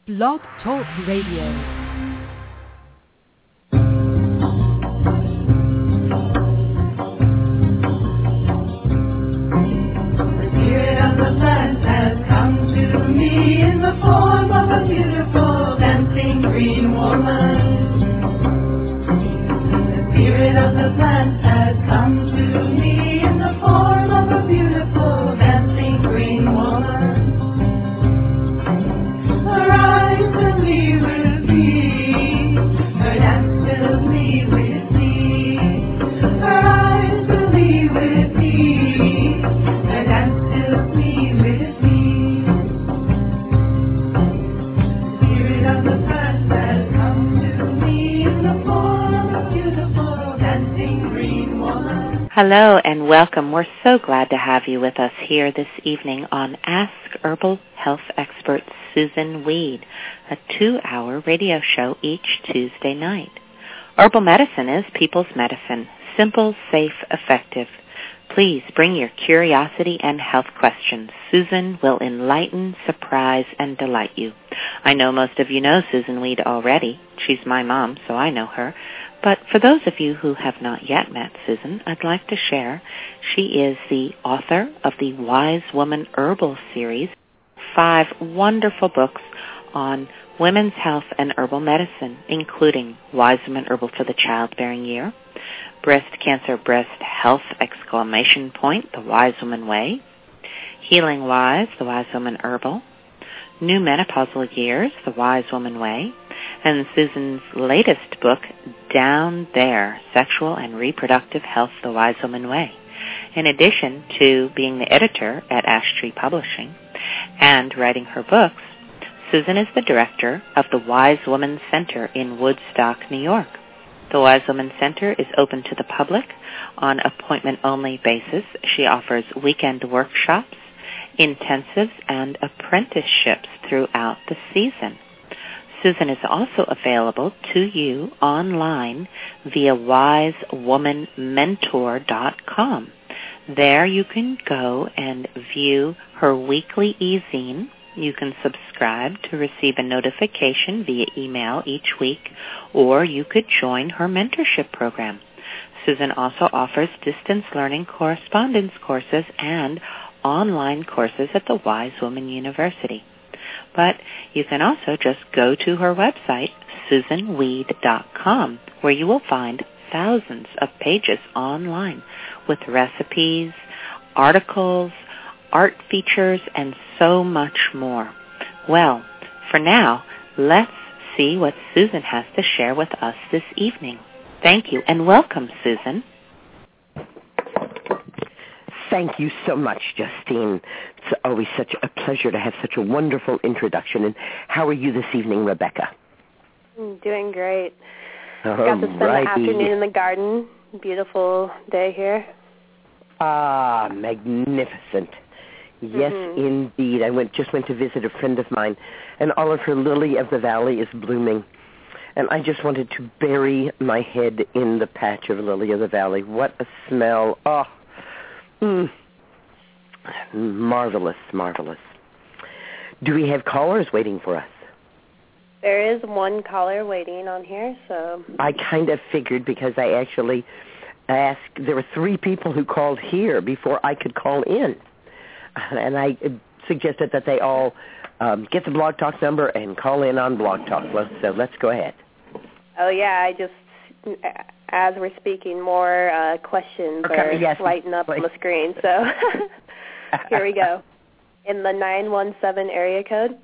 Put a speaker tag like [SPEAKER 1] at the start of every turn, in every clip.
[SPEAKER 1] Blog Talk Radio.
[SPEAKER 2] Me in the form of a beautiful dancing green woman. The spirit of the plant has come to me in the form of a beautiful dancing green woman. Her eyes fill me with glee, her dance fills me with glee. Her eyes fill me with glee, her dance fills me with glee.
[SPEAKER 3] Hello and welcome. We're so glad to have you with us here this evening on Ask Herbal Health Expert Susun Weed, a 2-hour radio show each Tuesday night. Herbal medicine is people's medicine, simple, safe, effective. Please bring your curiosity and health questions. Susun will enlighten, surprise, and delight you. I know most of you know Susun Weed already. She's my mom, so I know her. But for those of you who have not yet met Susun, I'd like to share she is the author of the Wise Woman Herbal series, 5 wonderful books on women's health and herbal medicine, including Wise Woman Herbal for the Childbearing Year, Breast Cancer Breast Health ! The Wise Woman Way, Healing Wise, The Wise Woman Herbal, New Menopausal Years, The Wise Woman Way, and Susun's latest book, Down There, Sexual and Reproductive Health, The Wise Woman Way. In addition to being the editor at Ash Tree Publishing and writing her books, Susun is the director of the Wise Woman Center in Woodstock, New York. The Wise Woman Center is open to the public on appointment-only basis. She offers weekend workshops, intensives, and apprenticeships throughout the season. Susun is also available to you online via wisewomanmentor.com. There you can go and view her weekly e-zine. You can subscribe to receive a notification via email each week, or you could join her mentorship program. Susun also offers distance learning correspondence courses and online courses at the Wise Woman University. But you can also just go to her website, SusunWeed.com, where you will find thousands of pages online with recipes, articles, art features, and so much more. Well, for now, let's see what Susun has to share with us this evening. Thank you, and welcome, Susun.
[SPEAKER 4] Thank you so much, Justine. It's always such a pleasure to have such a wonderful introduction. And how are you this evening, Rebecca?
[SPEAKER 5] I'm doing great.
[SPEAKER 4] Got
[SPEAKER 5] to spend the afternoon in the garden. Beautiful day here.
[SPEAKER 4] Ah, magnificent. Yes, indeed. I just went to visit a friend of mine, and all of her lily of the valley is blooming. And I just wanted to bury my head in the patch of lily of the valley. What a smell. Oh, marvelous, marvelous. Do we have callers waiting for us?
[SPEAKER 5] There is one caller waiting on here, so...
[SPEAKER 4] I kind of figured because I actually asked, there were 3 people who called here before I could call in. And I suggested that they all get the Blog Talk number and call in on Blog Talk. So let's go ahead.
[SPEAKER 5] Oh, yeah, I just... As we're speaking, more questions are lighting up on the screen. So here we go. In the 917 area code.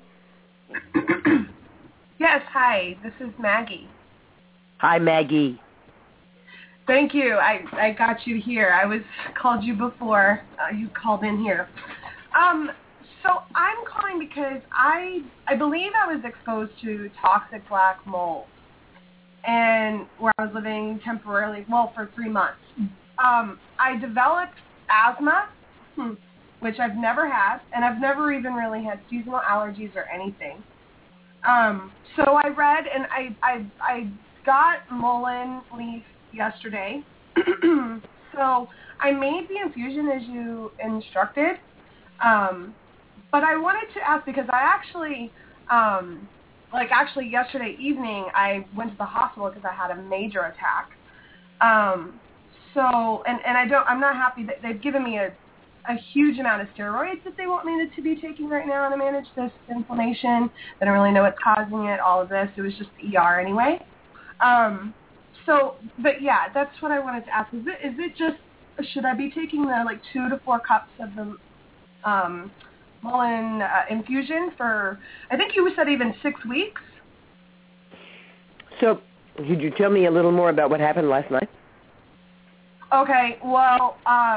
[SPEAKER 6] Yes, hi. This is Maggie.
[SPEAKER 4] Hi, Maggie.
[SPEAKER 6] Thank you. I got you here. I called you before you called in here. So I'm calling because I believe I was exposed to toxic black mold. And where I was living temporarily, for 3 months. I developed asthma, which I've never had, and I've never even really had seasonal allergies or anything. So I read, and I got mullein leaf yesterday. So I made the infusion as you instructed. But I wanted to ask, because I actually actually yesterday evening, I went to the hospital because I had a major attack. I'm not happy that they've given me a huge amount of steroids that they want me to be taking right now to manage this inflammation. They don't really know what's causing it, all of this. It was just ER anyway. But yeah, that's what I wanted to ask. Is it just, should I be taking the 2 to 4 cups of the Mullein infusion for, I think you said even 6 weeks?
[SPEAKER 4] So, could you tell me a little more about what happened last night?
[SPEAKER 6] Okay, well,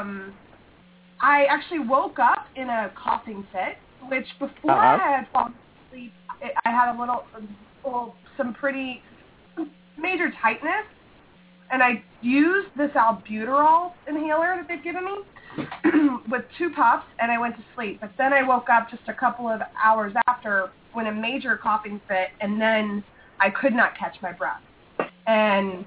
[SPEAKER 6] I actually woke up in a coughing fit, which before I had fallen asleep, I had some pretty major tightness, and I used this albuterol inhaler that they've given me with 2 puffs, and I went to sleep. But then I woke up just a couple of hours after in a major coughing fit, and then I could not catch my breath. And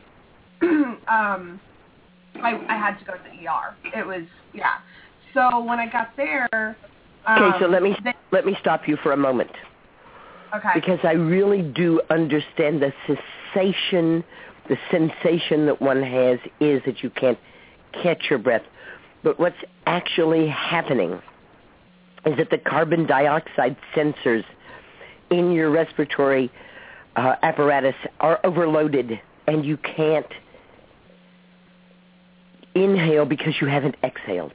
[SPEAKER 6] I had to go to the ER. It was, yeah. So when I got there...
[SPEAKER 4] okay, so let me stop you for a moment.
[SPEAKER 6] Okay.
[SPEAKER 4] Because I really do understand the sensation that one has is that you can't catch your breath. But what's actually happening is that the carbon dioxide sensors in your respiratory apparatus are overloaded, and you can't inhale because you haven't exhaled.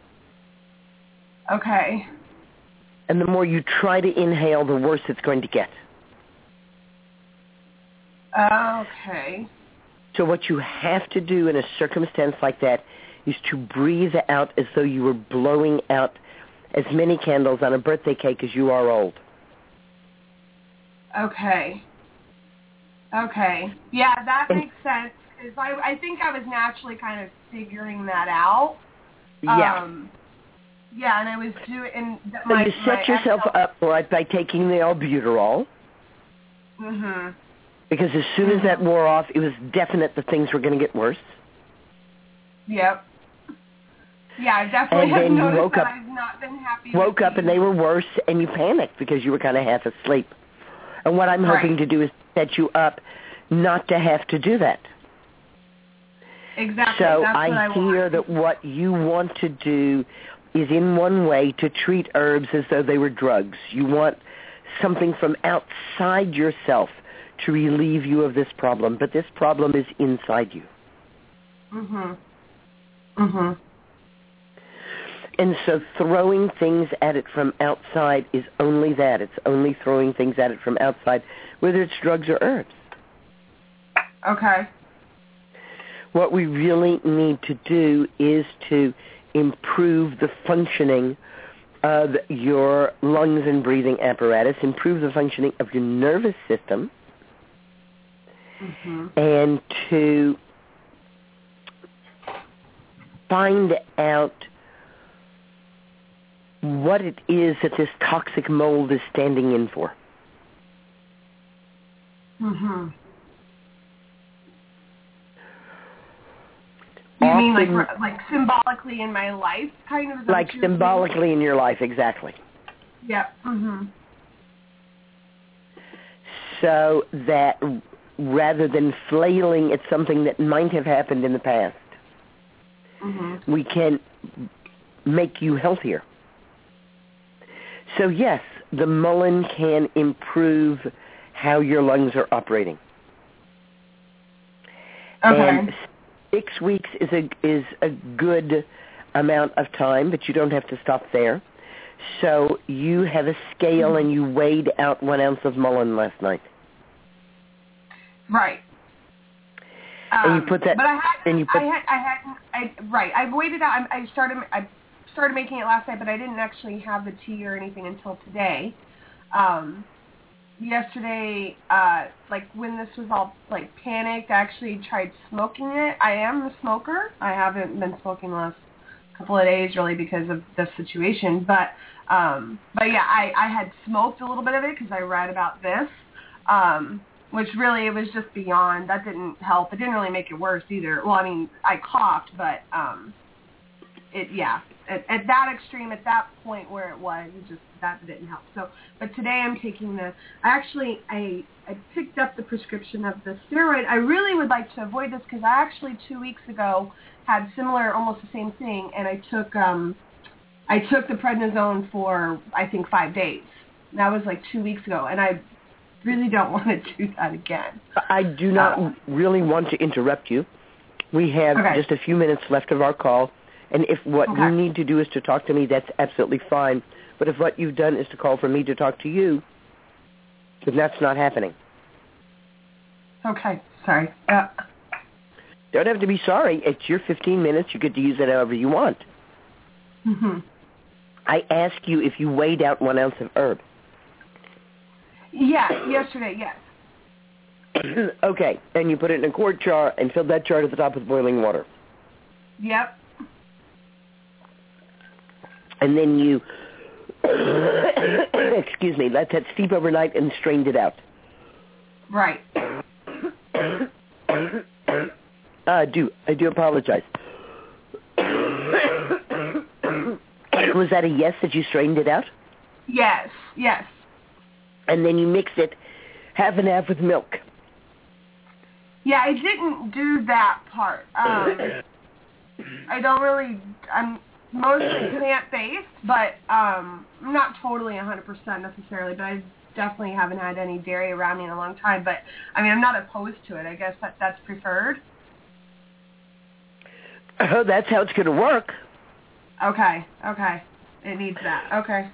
[SPEAKER 6] Okay.
[SPEAKER 4] And the more you try to inhale, the worse it's going to get.
[SPEAKER 6] Okay.
[SPEAKER 4] So what you have to do in a circumstance like that is to breathe out as though you were blowing out as many candles on a birthday cake as you are old.
[SPEAKER 6] Okay. Yeah, that makes sense. Because I think I was naturally kind of figuring that out.
[SPEAKER 4] Yeah.
[SPEAKER 6] Yeah, and I was doing...
[SPEAKER 4] So you set yourself up for it by taking the albuterol.
[SPEAKER 6] Mm-hmm.
[SPEAKER 4] Because as soon as that wore off, it was definite that things were going to get worse.
[SPEAKER 6] Yep. Yeah, I definitely have noticed that I've not been happy.
[SPEAKER 4] Woke up and they were worse, and you panicked because you were kind of half asleep. And what I'm hoping to do is set you up not to have to do that.
[SPEAKER 6] Exactly.
[SPEAKER 4] So
[SPEAKER 6] that's what
[SPEAKER 4] I hear that what you want to do is in one way to treat herbs as though they were drugs. You want something from outside yourself to relieve you of this problem, but this problem is inside you. And so throwing things at it from outside is only that. It's only throwing things at it from outside, whether it's drugs or herbs.
[SPEAKER 6] Okay.
[SPEAKER 4] What we really need to do is to improve the functioning of your lungs and breathing apparatus, improve the functioning of your nervous system, and to find out what it is that this toxic mold is standing in for.
[SPEAKER 6] You mean like symbolically in my life, kind of?
[SPEAKER 4] Like symbolically in your life, exactly.
[SPEAKER 6] Yep.
[SPEAKER 4] So that rather than flailing at something that might have happened in the past, we can make you healthier. So yes, the Mullein can improve how your lungs are operating.
[SPEAKER 6] Okay.
[SPEAKER 4] And 6 weeks is a good amount of time, but you don't have to stop there. So you have a scale and you weighed out 1 ounce of Mullein last night.
[SPEAKER 6] Right.
[SPEAKER 4] And you put that.
[SPEAKER 6] But I weighed it out. I started making it last night, but I didn't actually have the tea or anything until today. Yesterday, when this was all panicked, I actually tried smoking it. I am a smoker. I haven't been smoking the last couple of days really because of the situation. But yeah, I had smoked a little bit of it because I read about this, which really it was just beyond. That didn't help. It didn't really make it worse either. Well, I mean, I coughed, but it at that extreme, at that point where it was, that didn't help. So, but today I'm taking I picked up the prescription of the steroid. I really would like to avoid this because I actually 2 weeks ago had similar, almost the same thing, and I took the prednisone for, I think, 5 days. That was like 2 weeks ago, and I really don't want to do that again.
[SPEAKER 4] I do not really want to interrupt you. We have just a few minutes left of our call, and if what you need to do is to talk to me, that's absolutely fine. But if what you've done is to call for me to talk to you, then that's not happening.
[SPEAKER 6] Okay, sorry.
[SPEAKER 4] Don't have to be sorry. It's your 15 minutes. You get to use it however you want.
[SPEAKER 6] Mm-hmm.
[SPEAKER 4] I asked you if you weighed out 1 ounce of herb.
[SPEAKER 6] Yeah, yesterday, yes.
[SPEAKER 4] Okay, and you put it in a quart jar and filled that jar to the top with boiling water.
[SPEAKER 6] Yep.
[SPEAKER 4] And then you, excuse me, let that steep overnight and strained it out.
[SPEAKER 6] Right.
[SPEAKER 4] I do apologize. Was that a yes that you strained it out?
[SPEAKER 6] Yes.
[SPEAKER 4] And then you mix it half and half with milk.
[SPEAKER 6] Yeah, I didn't do that part. I'm mostly plant-based, but I'm not totally 100% necessarily, but I definitely haven't had any dairy around me in a long time. But, I mean, I'm not opposed to it. I guess that's preferred.
[SPEAKER 4] Oh, that's how it's going to work.
[SPEAKER 6] Okay. It needs that. Okay.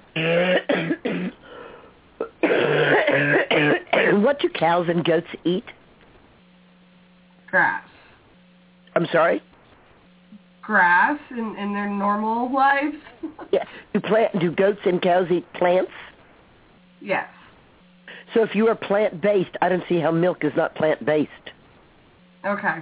[SPEAKER 4] What do cows and goats eat?
[SPEAKER 6] Grass.
[SPEAKER 4] I'm sorry?
[SPEAKER 6] Grass in their normal lives.
[SPEAKER 4] Yeah. Do goats and cows eat plants?
[SPEAKER 6] Yes.
[SPEAKER 4] So if you are plant-based, I don't see how milk is not plant-based.
[SPEAKER 6] Okay.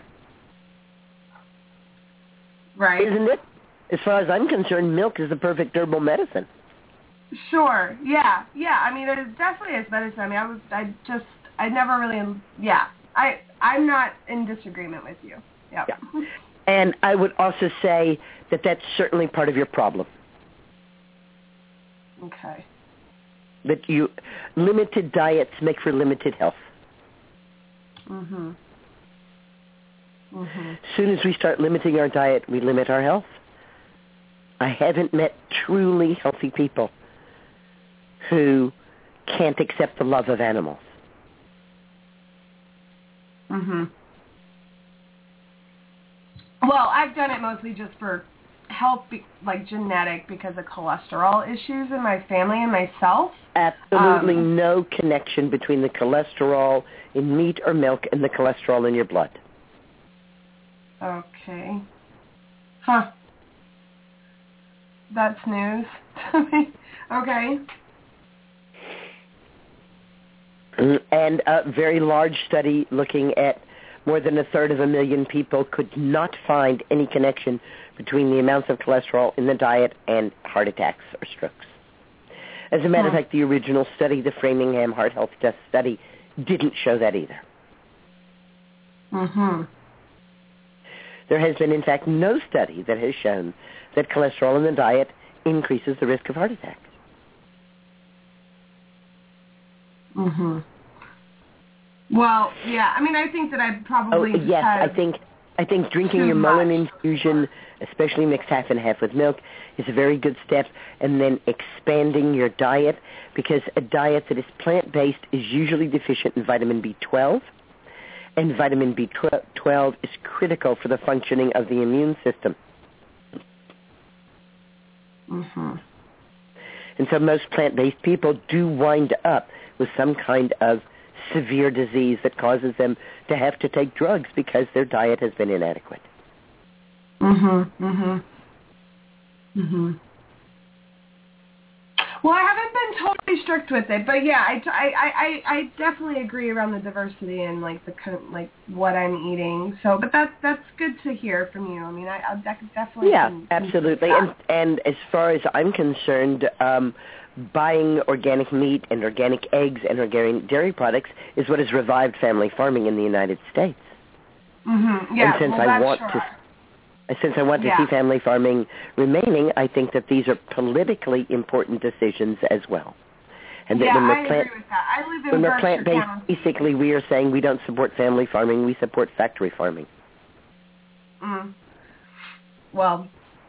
[SPEAKER 6] Right.
[SPEAKER 4] Isn't it? As far as I'm concerned, milk is the perfect herbal medicine.
[SPEAKER 6] Sure. Yeah. I mean, it definitely is medicine. I mean, I'm not in disagreement with you. Yep.
[SPEAKER 4] Yeah. And I would also say that that's certainly part of your problem.
[SPEAKER 6] Okay.
[SPEAKER 4] That limited diets make for limited health.
[SPEAKER 6] Mm-hmm.
[SPEAKER 4] As soon as we start limiting our diet, we limit our health. I haven't met truly healthy people who can't accept the love of animals.
[SPEAKER 6] Mm-hmm. Well, I've done it mostly just for health, like genetic, because of cholesterol issues in my family and myself.
[SPEAKER 4] Absolutely no connection between the cholesterol in meat or milk and the cholesterol in your blood.
[SPEAKER 6] Okay. Huh. That's news to me. Okay.
[SPEAKER 4] And a very large study looking at more than 250,000 people could not find any connection between the amounts of cholesterol in the diet and heart attacks or strokes. As a matter of fact, the original study, the Framingham Heart Health Test study, didn't show that either.
[SPEAKER 6] Mm-hmm.
[SPEAKER 4] There has been, in fact, no study that has shown that cholesterol in the diet increases the risk of heart attack.
[SPEAKER 6] Mm-hmm. Well, yeah. I mean, I think that I probably
[SPEAKER 4] I think drinking your Mullen infusion, especially mixed half and half with milk, is a very good step. And then expanding your diet, because a diet that is plant-based is usually deficient in vitamin B12. And vitamin B12 is critical for the functioning of the immune system.
[SPEAKER 6] Mm-hmm.
[SPEAKER 4] And so most plant-based people do wind up with some kind of severe disease that causes them to have to take drugs because their diet has been inadequate.
[SPEAKER 6] Well, I haven't been totally strict with it, but yeah, I definitely agree around the diversity and like what I'm eating. So, but that's good to hear from you. I mean, I'll definitely.
[SPEAKER 4] Yeah, absolutely. And as far as I'm concerned, buying organic meat and organic eggs and organic dairy products is what has revived family farming in the United States.
[SPEAKER 6] Mm-hmm. Yeah,
[SPEAKER 4] and since Since I want to see family farming remaining, I think that these are politically important decisions as well. And that when
[SPEAKER 6] I agree with that. I live in
[SPEAKER 4] when we're
[SPEAKER 6] Berkshire
[SPEAKER 4] plant-based,
[SPEAKER 6] County.
[SPEAKER 4] basically we are saying we don't support family farming, we support factory farming.
[SPEAKER 6] Well,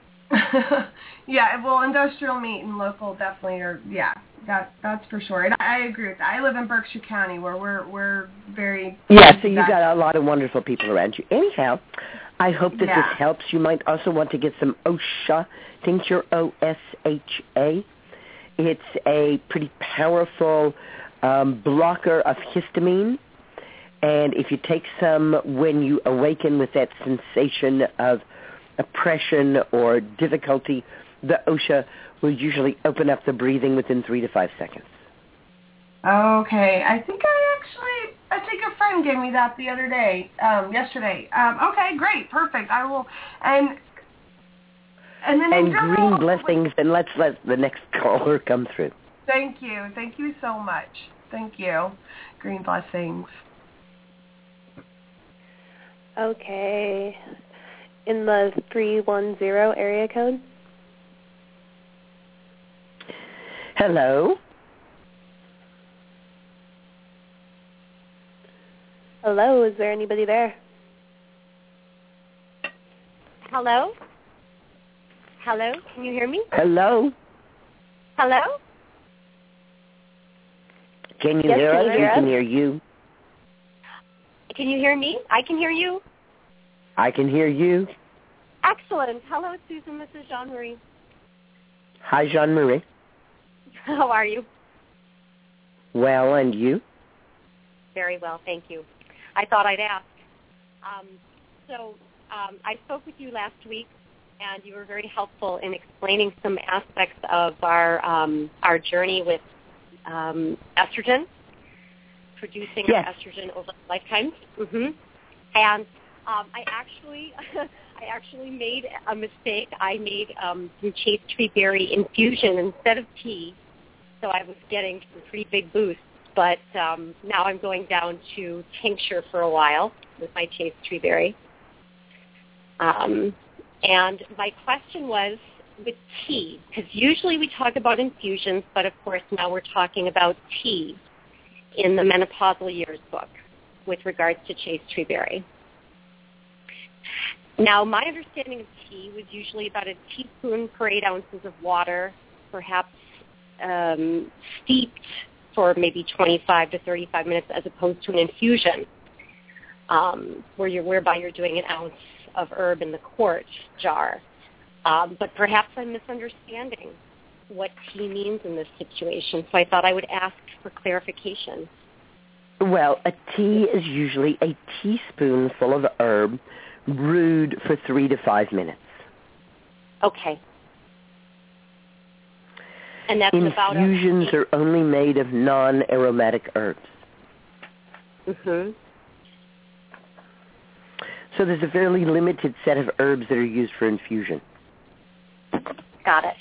[SPEAKER 6] industrial meat and local definitely are, that's for sure. And I agree with that. I live in Berkshire County where we're very...
[SPEAKER 4] Yeah, so you've got a lot of wonderful people around you. Anyhow, I hope that this helps. You might also want to get some OSHA tincture, OSHA. It's a pretty powerful blocker of histamine. And if you take some when you awaken with that sensation of oppression or difficulty, the OSHA will usually open up the breathing within 3 to 5 seconds.
[SPEAKER 6] Okay. I think a friend gave me that the other day, yesterday. Okay, great, perfect. I will, and
[SPEAKER 4] green blessings, and let's let the next caller come through.
[SPEAKER 6] Thank you so much. Thank you. Green blessings.
[SPEAKER 5] Okay. In the 310 area code.
[SPEAKER 4] Hello.
[SPEAKER 5] Hello, is there anybody there?
[SPEAKER 7] Hello? Hello? Can you hear me?
[SPEAKER 4] Hello?
[SPEAKER 7] Hello?
[SPEAKER 4] Can you hear us? We can hear you.
[SPEAKER 7] Can you hear me? I can hear you.
[SPEAKER 4] I can hear you.
[SPEAKER 7] Excellent. Hello, Susan. This is Jean-Marie.
[SPEAKER 4] Hi, Jean-Marie.
[SPEAKER 7] How are you?
[SPEAKER 4] Well, and you?
[SPEAKER 7] Very well, thank you. I thought I'd ask. I spoke with you last week, and you were very helpful in explaining some aspects of our journey with estrogen, producing estrogen over lifetimes. Mm-hmm. And I actually made a mistake. I made some chaste tree berry infusion instead of tea, so I was getting some pretty big boosts. But now I'm going down to tincture for a while with my chaste tree berry. And my question was with tea, because usually we talk about infusions, but of course now we're talking about tea in the Menopausal Years book with regards to chaste tree berry. Now, my understanding of tea was usually about a teaspoon per 8 ounces of water, perhaps steeped for maybe 25 to 35 minutes, as opposed to an infusion, whereby you're doing an ounce of herb in the quart jar. But perhaps I'm misunderstanding what tea means in this situation, so I thought I would ask for clarification.
[SPEAKER 4] Well, a tea is usually a teaspoonful of herb brewed for 3 to 5 minutes.
[SPEAKER 7] Okay. And that's
[SPEAKER 4] infusions are only made of non-aromatic herbs.
[SPEAKER 7] Mm-hmm.
[SPEAKER 4] So there's a fairly limited set of herbs that are used for infusion.
[SPEAKER 7] Got it.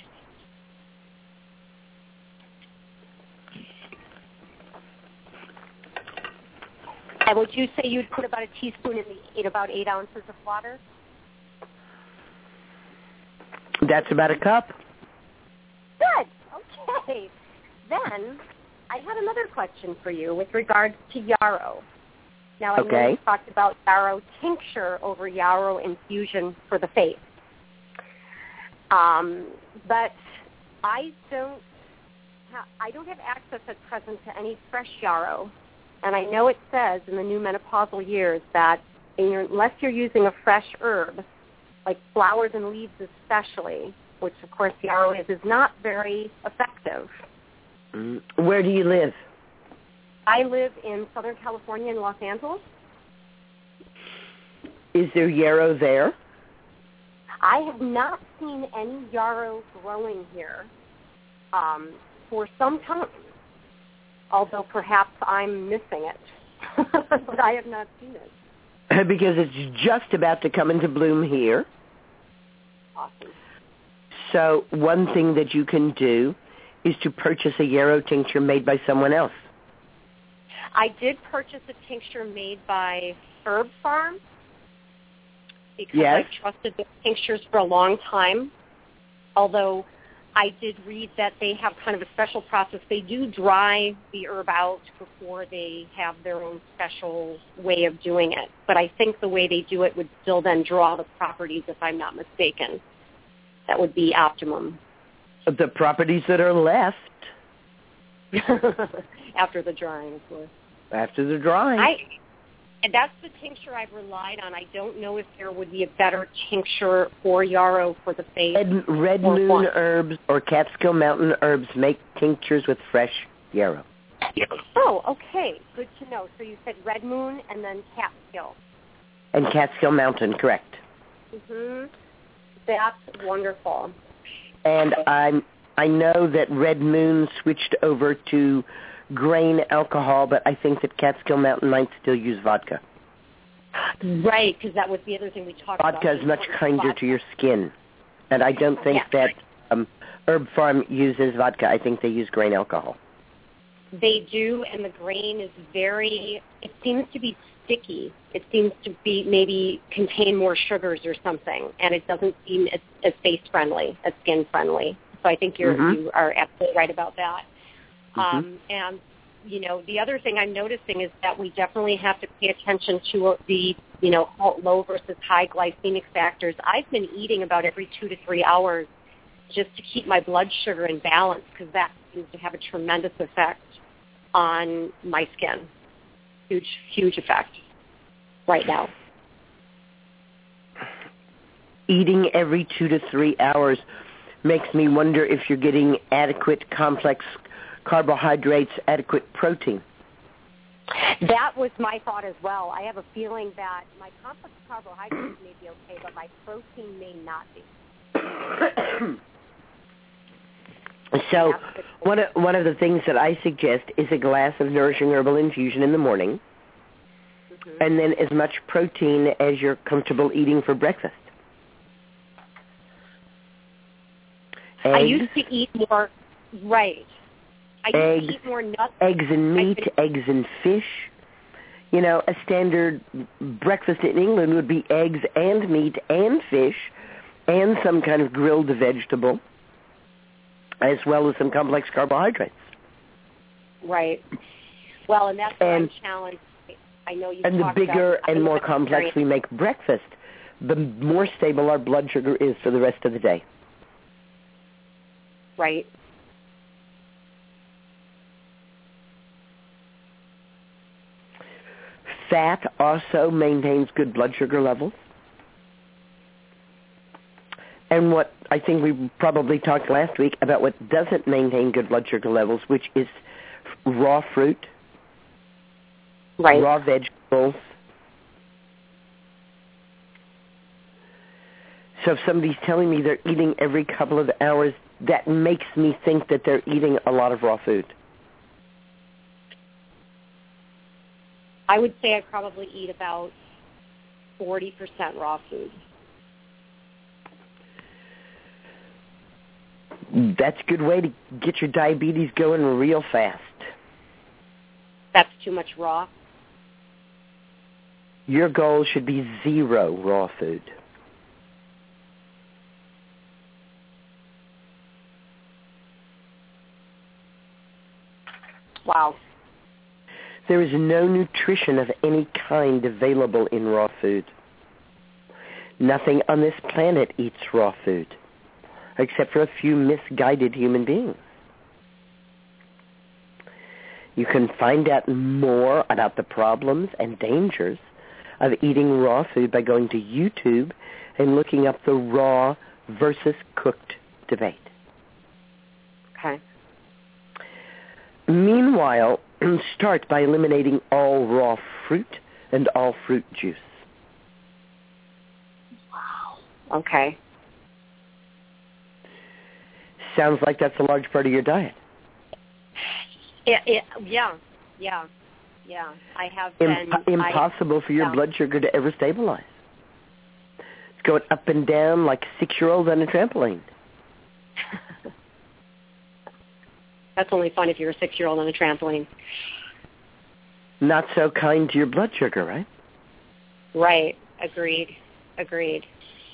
[SPEAKER 7] And would you say you'd put about a teaspoon in about 8 ounces of water?
[SPEAKER 4] That's about a cup.
[SPEAKER 7] Good. Okay. Then I had another question for you with regards to yarrow. Now, I know you talked about yarrow tincture over yarrow infusion for the face. But I don't have access at present to any fresh yarrow. And I know it says in the new menopausal years that unless you're using a fresh herb, like flowers and leaves especially, which of course yarrow is not very effective.
[SPEAKER 4] Where do you live?
[SPEAKER 7] I live in Southern California in Los Angeles.
[SPEAKER 4] Is there yarrow there?
[SPEAKER 7] I have not seen any yarrow growing here for some time, although perhaps I'm missing it. But I have not seen it.
[SPEAKER 4] Because it's just about to come into bloom here.
[SPEAKER 7] Awesome.
[SPEAKER 4] So one thing that you can do is to purchase a yarrow tincture made by someone else.
[SPEAKER 7] I did purchase a tincture made by Herb Farm. because I've trusted the tinctures for a long time, although I did read that they have kind of a special process. They do dry the herb out before they have their own special way of doing it. But I think the way they do it would still then draw the properties, if I'm not mistaken. That would be optimum.
[SPEAKER 4] The properties that are left.
[SPEAKER 7] After the drying, of course.
[SPEAKER 4] After the drying.
[SPEAKER 7] And that's the tincture I've relied on. I don't know if there would be a better tincture for yarrow for the face.
[SPEAKER 4] Red Moon Herbs or Catskill Mountain Herbs make tinctures with fresh yarrow.
[SPEAKER 7] Oh, okay. Good to know. So you said Red Moon and then Catskill.
[SPEAKER 4] And Catskill Mountain, correct.
[SPEAKER 7] Mm-hmm. That's wonderful.
[SPEAKER 4] And I know that Red Moon switched over to grain alcohol, but I think that Catskill Mountain might still use vodka.
[SPEAKER 7] Right, because that was the other thing we talked about.
[SPEAKER 4] Vodka is much kinder to your skin. And I don't think that Herb Farm uses vodka. I think they use grain alcohol.
[SPEAKER 7] They do, and the grain is it seems to be sticky. It seems to be maybe contain more sugars or something, and it doesn't seem as face-friendly, as skin-friendly. So I think you are absolutely right about that. And, you know, the other thing I'm noticing is that we definitely have to pay attention to the, you know, low versus high glycemic factors. I've been eating about every 2 to 3 hours just to keep my blood sugar in balance, because that seems to have a tremendous effect on my skin. Huge, huge effect right now.
[SPEAKER 4] Eating every 2 to 3 hours makes me wonder if you're getting adequate complex carbohydrates, adequate protein.
[SPEAKER 7] That was my thought as well. I have a feeling that my complex carbohydrates may be okay, but my protein may not be.
[SPEAKER 4] So one of the things that I suggest is a glass of nourishing herbal infusion in the morning, and then as much protein as you're comfortable eating for breakfast. Eggs,
[SPEAKER 7] I used to eat more, right. I used to eat more nuts.
[SPEAKER 4] Eggs and meat, eggs and fish. You know, a standard breakfast in England would be eggs and meat and fish and some kind of grilled vegetable, as well as some complex carbohydrates.
[SPEAKER 7] Right. Well, and that's one challenge. I know you.
[SPEAKER 4] And the bigger and more complex we make breakfast, the more stable our blood sugar is for the rest of the day.
[SPEAKER 7] Right.
[SPEAKER 4] Fat also maintains good blood sugar levels. And what I think we probably talked last week about what doesn't maintain good blood sugar levels, which is raw fruit, raw vegetables. So if somebody's telling me they're eating every couple of hours, that makes me think that they're eating a lot of raw food.
[SPEAKER 7] I would say I probably eat about 40% raw food.
[SPEAKER 4] That's a good way to get your diabetes going real fast.
[SPEAKER 7] That's too much raw?
[SPEAKER 4] Your goal should be 0 raw food.
[SPEAKER 7] Wow.
[SPEAKER 4] There is no nutrition of any kind available in raw food. Nothing on this planet eats raw food, except for a few misguided human beings. You can find out more about the problems and dangers of eating raw food by going to YouTube and looking up the raw versus cooked debate.
[SPEAKER 7] Okay.
[SPEAKER 4] Meanwhile, start by eliminating all raw fruit and all fruit juice.
[SPEAKER 7] Wow. Okay.
[SPEAKER 4] Sounds like that's a large part of your diet.
[SPEAKER 7] Yeah. I have been...
[SPEAKER 4] Impossible for your blood sugar to ever stabilize. It's going up and down like a 6-year-old on a trampoline.
[SPEAKER 7] That's only fun if you're a 6-year-old on a trampoline.
[SPEAKER 4] Not so kind to your blood sugar, right?
[SPEAKER 7] Right. Agreed. Agreed.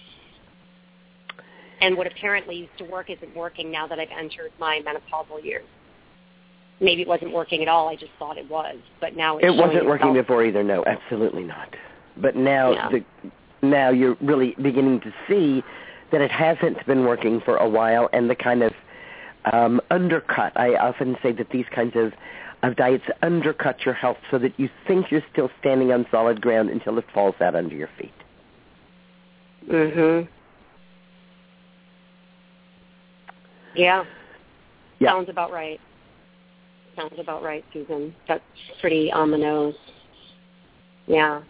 [SPEAKER 7] And what apparently used to work isn't working now that I've entered my menopausal years. Maybe it wasn't working at all. I just thought it was, but now it's
[SPEAKER 4] wasn't working before either. No, absolutely not. But now, now you're really beginning to see that it hasn't been working for a while, and the kind of undercut. I often say that these kinds of diets undercut your health so that you think you're still standing on solid ground until it falls out under your feet.
[SPEAKER 7] Mhm. Yeah. Sounds about right. Sounds about right, Susan. That's pretty on the nose. Yeah.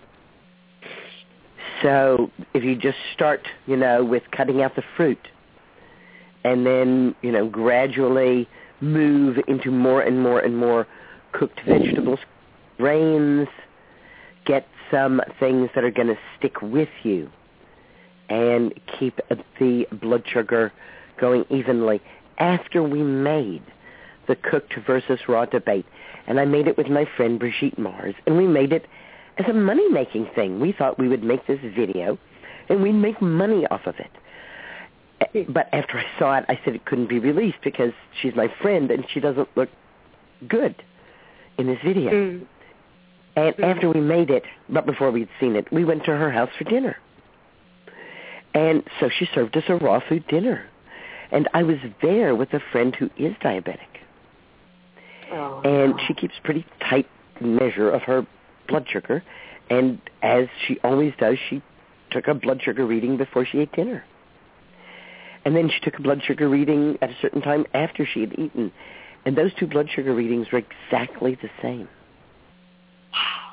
[SPEAKER 4] So if you just start, with cutting out the fruit and then, gradually move into more and more and more cooked vegetables, grains, get some things that are going to stick with you and keep the blood sugar going evenly. After we made the cooked versus raw debate, and I made it with my friend Brigitte Mars, and we made it as a money-making thing. We thought we would make this video, and we'd make money off of it. But after I saw it, I said it couldn't be released because she's my friend, and she doesn't look good in this video. Mm. And after we made it, but before we'd seen it, we went to her house for dinner. And so she served us a raw food dinner. And I was there with a friend who is diabetic. Oh, and she keeps pretty tight measure of her blood sugar. And as she always does, she took a blood sugar reading before she ate dinner. And then she took a blood sugar reading at a certain time after she had eaten. And those two blood sugar readings were exactly the same. Wow.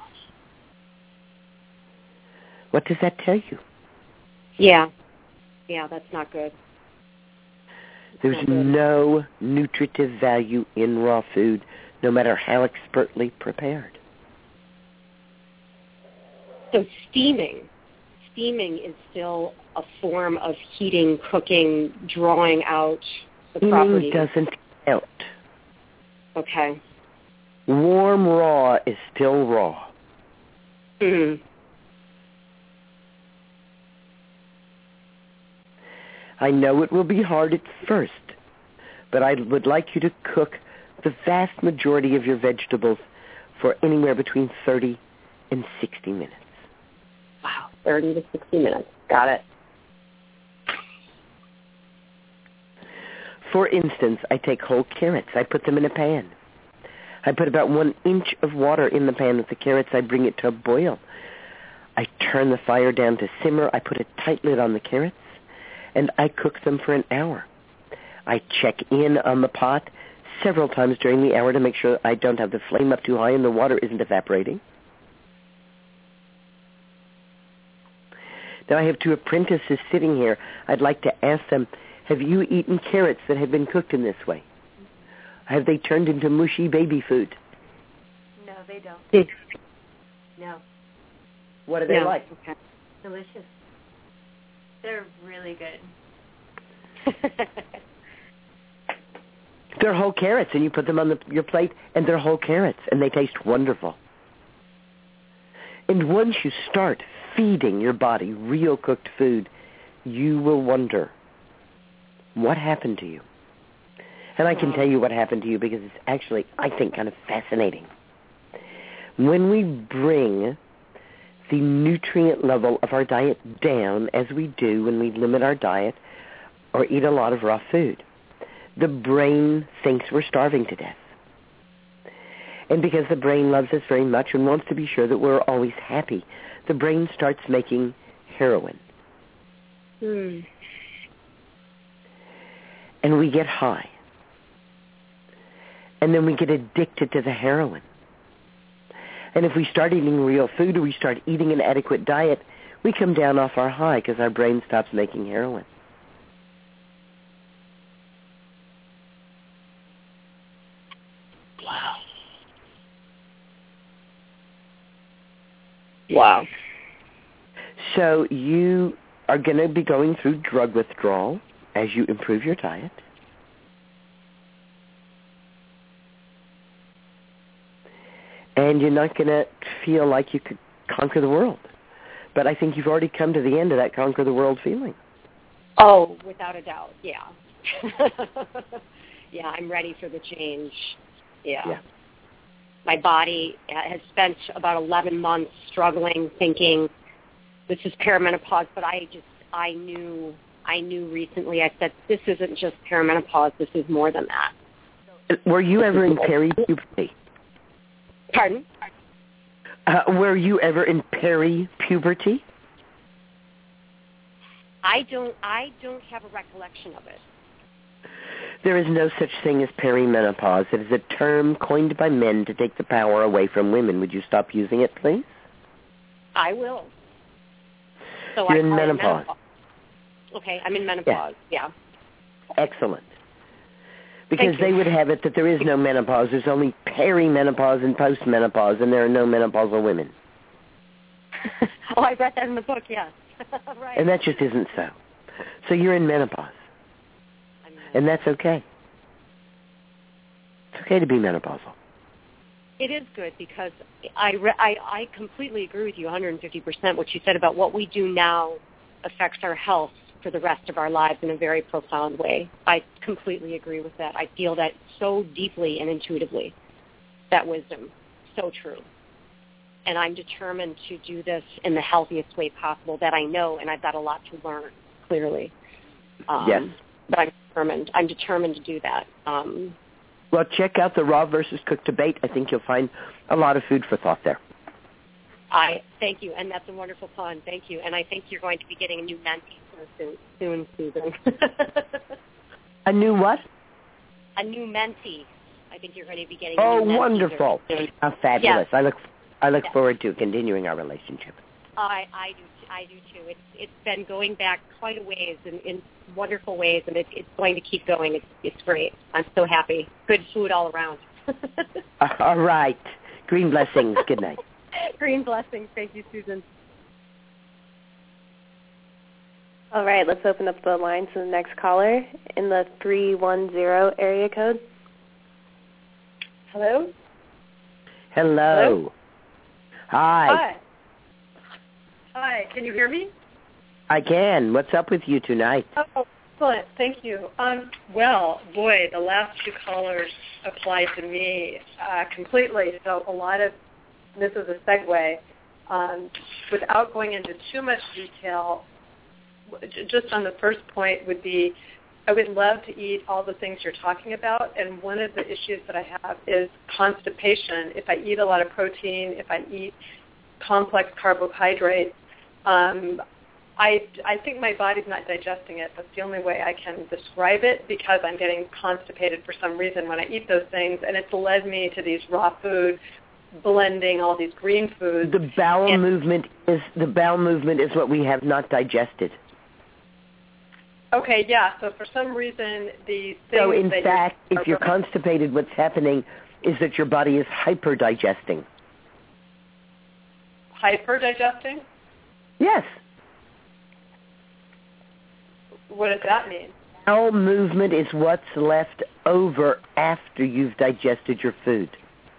[SPEAKER 4] What does that tell you?
[SPEAKER 7] Yeah. Yeah, that's not good.
[SPEAKER 4] There's no nutritive value in raw food, no matter how expertly prepared.
[SPEAKER 7] So steaming is still a form of heating, cooking, drawing out the properties.
[SPEAKER 4] Steaming doesn't count.
[SPEAKER 7] Okay.
[SPEAKER 4] Warm raw is still raw.
[SPEAKER 7] Mm-hmm.
[SPEAKER 4] I know it will be hard at first, but I would like you to cook the vast majority of your vegetables for anywhere between 30 and 60 minutes.
[SPEAKER 7] Wow, 30 to 60 minutes. Got it.
[SPEAKER 4] For instance, I take whole carrots. I put them in a pan. I put about 1 inch of water in the pan with the carrots. I bring it to a boil. I turn the fire down to simmer. I put a tight lid on the carrots. And I cook them for an hour. I check in on the pot several times during the hour to make sure I don't have the flame up too high and the water isn't evaporating. Now I have 2 apprentices sitting here. I'd like to ask them, have you eaten carrots that have been cooked in this way? Have they turned into mushy baby food?
[SPEAKER 5] No, they don't. No.
[SPEAKER 4] What are they like?
[SPEAKER 5] Okay. Delicious. They're really good.
[SPEAKER 4] They're whole carrots, and you put them on your plate, and they're whole carrots, and they taste wonderful. And once you start feeding your body real cooked food, you will wonder, what happened to you? And I can tell you what happened to you because it's actually, I think, kind of fascinating. When we bring the nutrient level of our diet down, as we do when we limit our diet or eat a lot of raw food, the brain thinks we're starving to death. And because the brain loves us very much and wants to be sure that we're always happy, the brain starts making heroin. And we get high. And then we get addicted to the heroin. And if we start eating real food or we start eating an adequate diet, we come down off our high because our brain stops making heroin.
[SPEAKER 7] Wow.
[SPEAKER 4] So you are going to be going through drug withdrawal as you improve your diet. And you're not going to feel like you could conquer the world. but I think you've already come to the end of that conquer the world feeling.
[SPEAKER 7] Oh, without a doubt, yeah. Yeah, I'm ready for the change. Yeah. My body has spent about 11 months struggling, thinking this is perimenopause, but I knew recently, I said, this isn't just perimenopause, this is more than that.
[SPEAKER 4] Were you ever in peri-puberty?
[SPEAKER 7] Pardon?
[SPEAKER 4] Were you ever in peri-puberty?
[SPEAKER 7] I don't have a recollection of it.
[SPEAKER 4] There is no such thing as perimenopause. It is a term coined by men to take the power away from women. Would you stop using it, please?
[SPEAKER 7] I will. So
[SPEAKER 4] You're in menopause.
[SPEAKER 7] Okay, I'm in menopause, yeah.
[SPEAKER 4] Excellent. Because they would have it that there is no menopause. There's only perimenopause and postmenopause, and there are no menopausal women.
[SPEAKER 7] Oh, I read that in the book, yes. Right.
[SPEAKER 4] And that just isn't so. So you're in menopause. And that's okay. It's okay to be menopausal.
[SPEAKER 7] It is good because I completely agree with you 150%. What you said about what we do now affects our health for the rest of our lives in a very profound way. I completely agree with that. I feel that so deeply and intuitively, that wisdom. So true. And I'm determined to do this in the healthiest way possible that I know, and I've got a lot to learn, clearly.
[SPEAKER 4] Yes.
[SPEAKER 7] But I'm determined to do that.
[SPEAKER 4] Well, check out the raw versus cooked debate. I think you'll find a lot of food for thought there.
[SPEAKER 7] Thank you, and that's a wonderful pun. Thank you. And I think you're going to be getting a new mentee soon, Susan.
[SPEAKER 4] A new what?
[SPEAKER 7] A new mentee. I think you're going to be getting a new mentee.
[SPEAKER 4] Oh, wonderful. How fabulous.
[SPEAKER 7] Yes.
[SPEAKER 4] I look forward to continuing our relationship.
[SPEAKER 7] I do too. It's been going back quite a ways in wonderful ways, and it's going to keep going. It's great. I'm so happy. Good food all around.
[SPEAKER 4] All right. Green blessings. Good night.
[SPEAKER 7] Green blessings. Thank you, Susan.
[SPEAKER 5] All right, let's open up the line to the next caller in the 310 area code.
[SPEAKER 7] Hello?
[SPEAKER 4] Hello. Hi.
[SPEAKER 8] Hi. Can you hear me?
[SPEAKER 4] I can. What's up with you tonight?
[SPEAKER 8] Oh, excellent. Thank you. Well, boy, the last two callers apply to me completely. So a lot of this is a segue. Without going into too much detail, just on the first point would be I would love to eat all the things you're talking about, and one of the issues that I have is constipation. If I eat a lot of protein, if I eat complex carbohydrates, I think my body's not digesting it. That's the only way I can describe it because I'm getting constipated for some reason when I eat those things, and it's led me to these raw foods, blending all these green foods.
[SPEAKER 4] The bowel movement is what we have not digested.
[SPEAKER 8] Okay, yeah. So for some reason, the things
[SPEAKER 4] so in fact, if you're constipated, what's happening is that your body is hyperdigesting.
[SPEAKER 8] Hyperdigesting?
[SPEAKER 4] Yes.
[SPEAKER 8] What does that mean?
[SPEAKER 4] Bowel movement is what's left over after you've digested your food.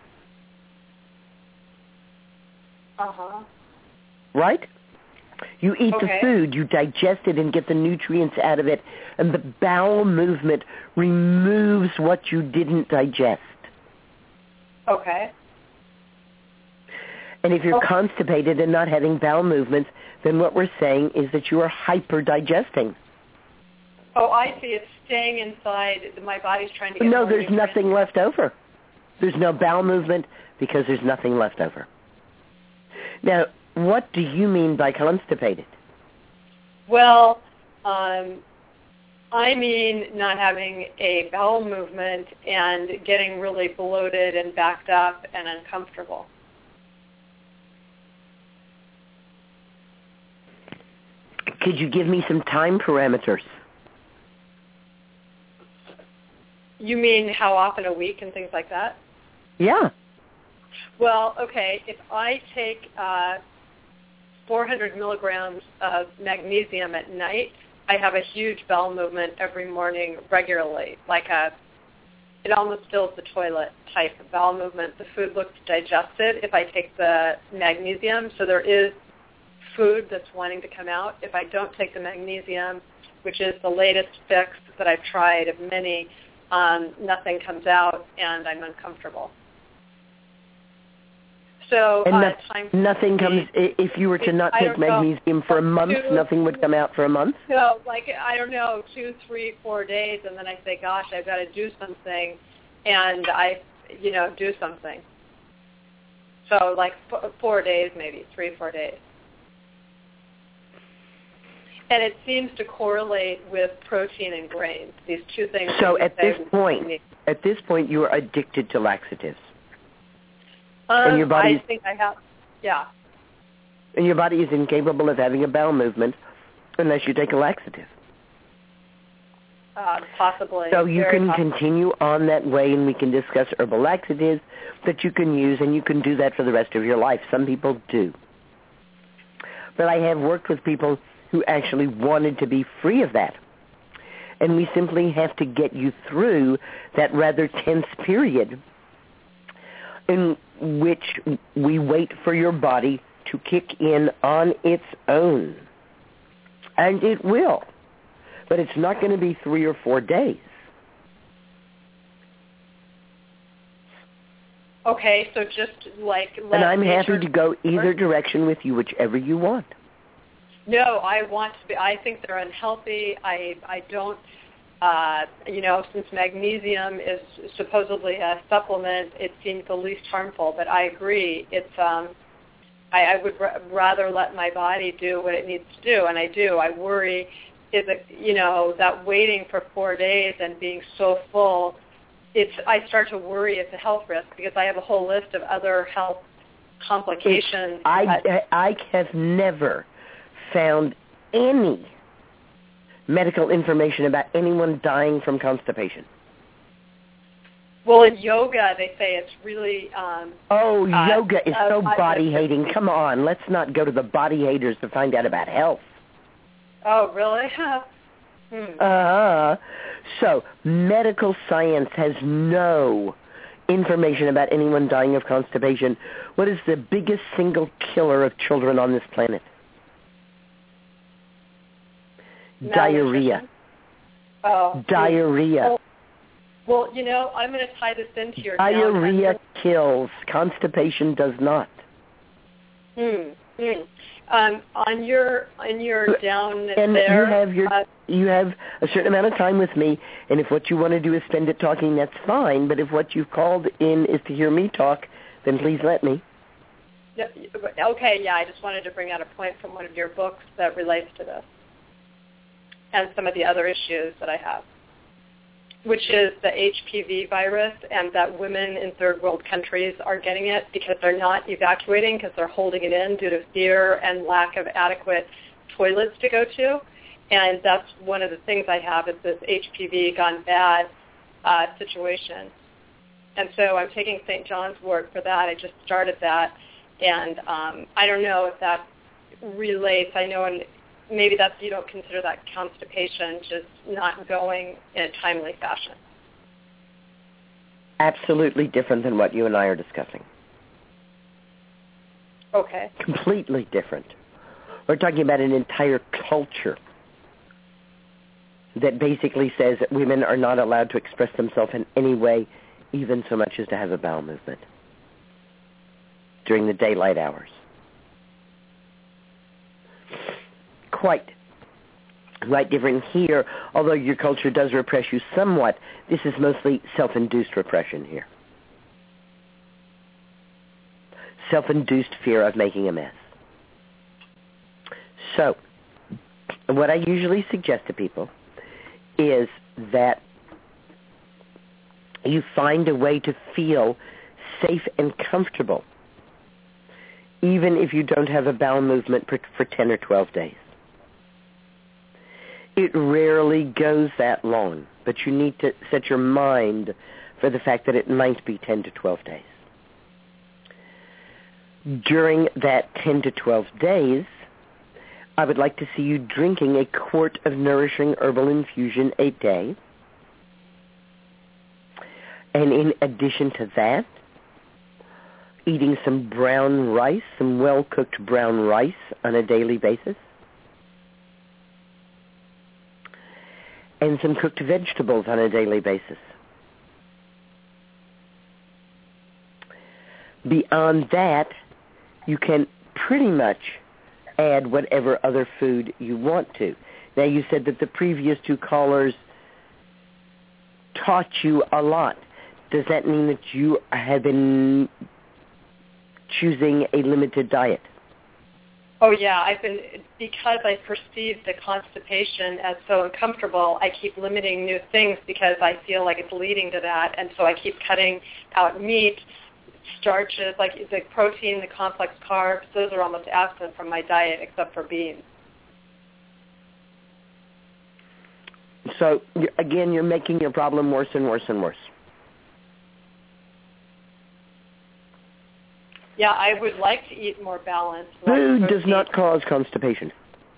[SPEAKER 8] Uh-huh.
[SPEAKER 4] Right? You eat the food, you digest it and get the nutrients out of it, and the bowel movement removes what you didn't digest.
[SPEAKER 8] Okay.
[SPEAKER 4] And if you're constipated and not having bowel movements, then what we're saying is that you are hyperdigesting.
[SPEAKER 8] Oh, I see. It's staying inside. My body's trying to get
[SPEAKER 4] No, there's nothing left over. There's no bowel movement because there's nothing left over. Now, what do you mean by constipated?
[SPEAKER 8] Well, I mean not having a bowel movement and getting really bloated and backed up and uncomfortable.
[SPEAKER 4] Could you give me some time parameters?
[SPEAKER 8] You mean how often a week and things like that?
[SPEAKER 4] Yeah.
[SPEAKER 8] Well, okay, if I take 400 milligrams of magnesium at night, I have a huge bowel movement every morning regularly, it almost fills the toilet type of bowel movement. The food looks digested if I take the magnesium, so there is food that's wanting to come out. If I don't take the magnesium, which is the latest fix that I've tried of many, nothing comes out, and I'm uncomfortable. So
[SPEAKER 4] nothing comes. If you were to not take magnesium for a month, nothing would come out for a month.
[SPEAKER 8] No, like I don't know, 2, 3, 4 days, and then I say, "Gosh, I've got to do something," and I, do something. So like 4 days, maybe 3, 4 days, and it seems to correlate with protein and grains. These two things.
[SPEAKER 4] So at this point, you are addicted to laxatives.
[SPEAKER 8] And your body, I think I have, yeah.
[SPEAKER 4] And your body is incapable of having a bowel movement unless you take a laxative.
[SPEAKER 8] Possibly.
[SPEAKER 4] So you can continue on that way, and we can discuss herbal laxatives that you can use, and you can do that for the rest of your life. Some people do. But I have worked with people who actually wanted to be free of that. And we simply have to get you through that rather tense period in which we wait for your body to kick in on its own. And it will. But it's not going to be 3 or 4 days.
[SPEAKER 8] Okay, so just like...
[SPEAKER 4] And I'm happy to go either direction with you, whichever you want.
[SPEAKER 8] No, I want to be... I think they're unhealthy. I don't... since magnesium is supposedly a supplement, it seems the least harmful. But I agree. It's I would rather let my body do what it needs to do, and I do. I worry that waiting for 4 days and being so full. I start to worry it's a health risk because I have a whole list of other health complications.
[SPEAKER 4] I have never found any medical information about anyone dying from constipation.
[SPEAKER 8] Well, in yoga, they say it's really...
[SPEAKER 4] yoga is so body-hating. Come on, let's not go to the body haters to find out about health.
[SPEAKER 8] Oh, really?
[SPEAKER 4] So, medical science has no information about anyone dying of constipation. What is the biggest single killer of children on this planet? Diarrhea.
[SPEAKER 8] Oh.
[SPEAKER 4] Diarrhea.
[SPEAKER 8] Well, I'm going to tie this into your...
[SPEAKER 4] Diarrhea kills. Constipation does not.
[SPEAKER 8] On your down
[SPEAKER 4] and
[SPEAKER 8] there...
[SPEAKER 4] you have a certain amount of time with me, and if what you want to do is spend it talking, that's fine. But if what you've called in is to hear me talk, then please let me.
[SPEAKER 8] Okay, I just wanted to bring out a point from one of your books that relates to this and some of the other issues that I have, which is the HPV virus, and that women in third world countries are getting it because they're not evacuating because they're holding it in due to fear and lack of adequate toilets to go to. And that's one of the things I have is this HPV gone bad situation. And so I'm taking St. John's wort for that. I just started that. And I don't know if that relates. I know maybe you don't consider that constipation, just not going in a timely fashion.
[SPEAKER 4] Absolutely different than what you and I are discussing.
[SPEAKER 8] Okay.
[SPEAKER 4] Completely different. We're talking about an entire culture that basically says that women are not allowed to express themselves in any way, even so much as to have a bowel movement during the daylight hours. Quite different here, although your culture does repress you somewhat. This is mostly self-induced repression here. Self-induced fear of making a mess. So, what I usually suggest to people is that you find a way to feel safe and comfortable, even if you don't have a bowel movement for 10 or 12 days. It rarely goes that long, but you need to set your mind for the fact that it might be 10 to 12 days. During that 10 to 12 days, I would like to see you drinking a quart of nourishing herbal infusion a day. And in addition to that, eating some brown rice, some well-cooked brown rice on a daily basis, and some cooked vegetables on a daily basis. Beyond that, you can pretty much add whatever other food you want to. Now, you said that the previous 2 callers taught you a lot. Does that mean that you have been choosing a limited diet?
[SPEAKER 8] Oh, yeah. Because I perceive the constipation as so uncomfortable, I keep limiting new things because I feel like it's leading to that. And so I keep cutting out meat, starches, like the protein, the complex carbs. Those are almost absent from my diet except for beans.
[SPEAKER 4] So, again, you're making your problem worse and worse and worse.
[SPEAKER 8] Yeah, I would like to eat more balanced.
[SPEAKER 4] Food does not cause constipation.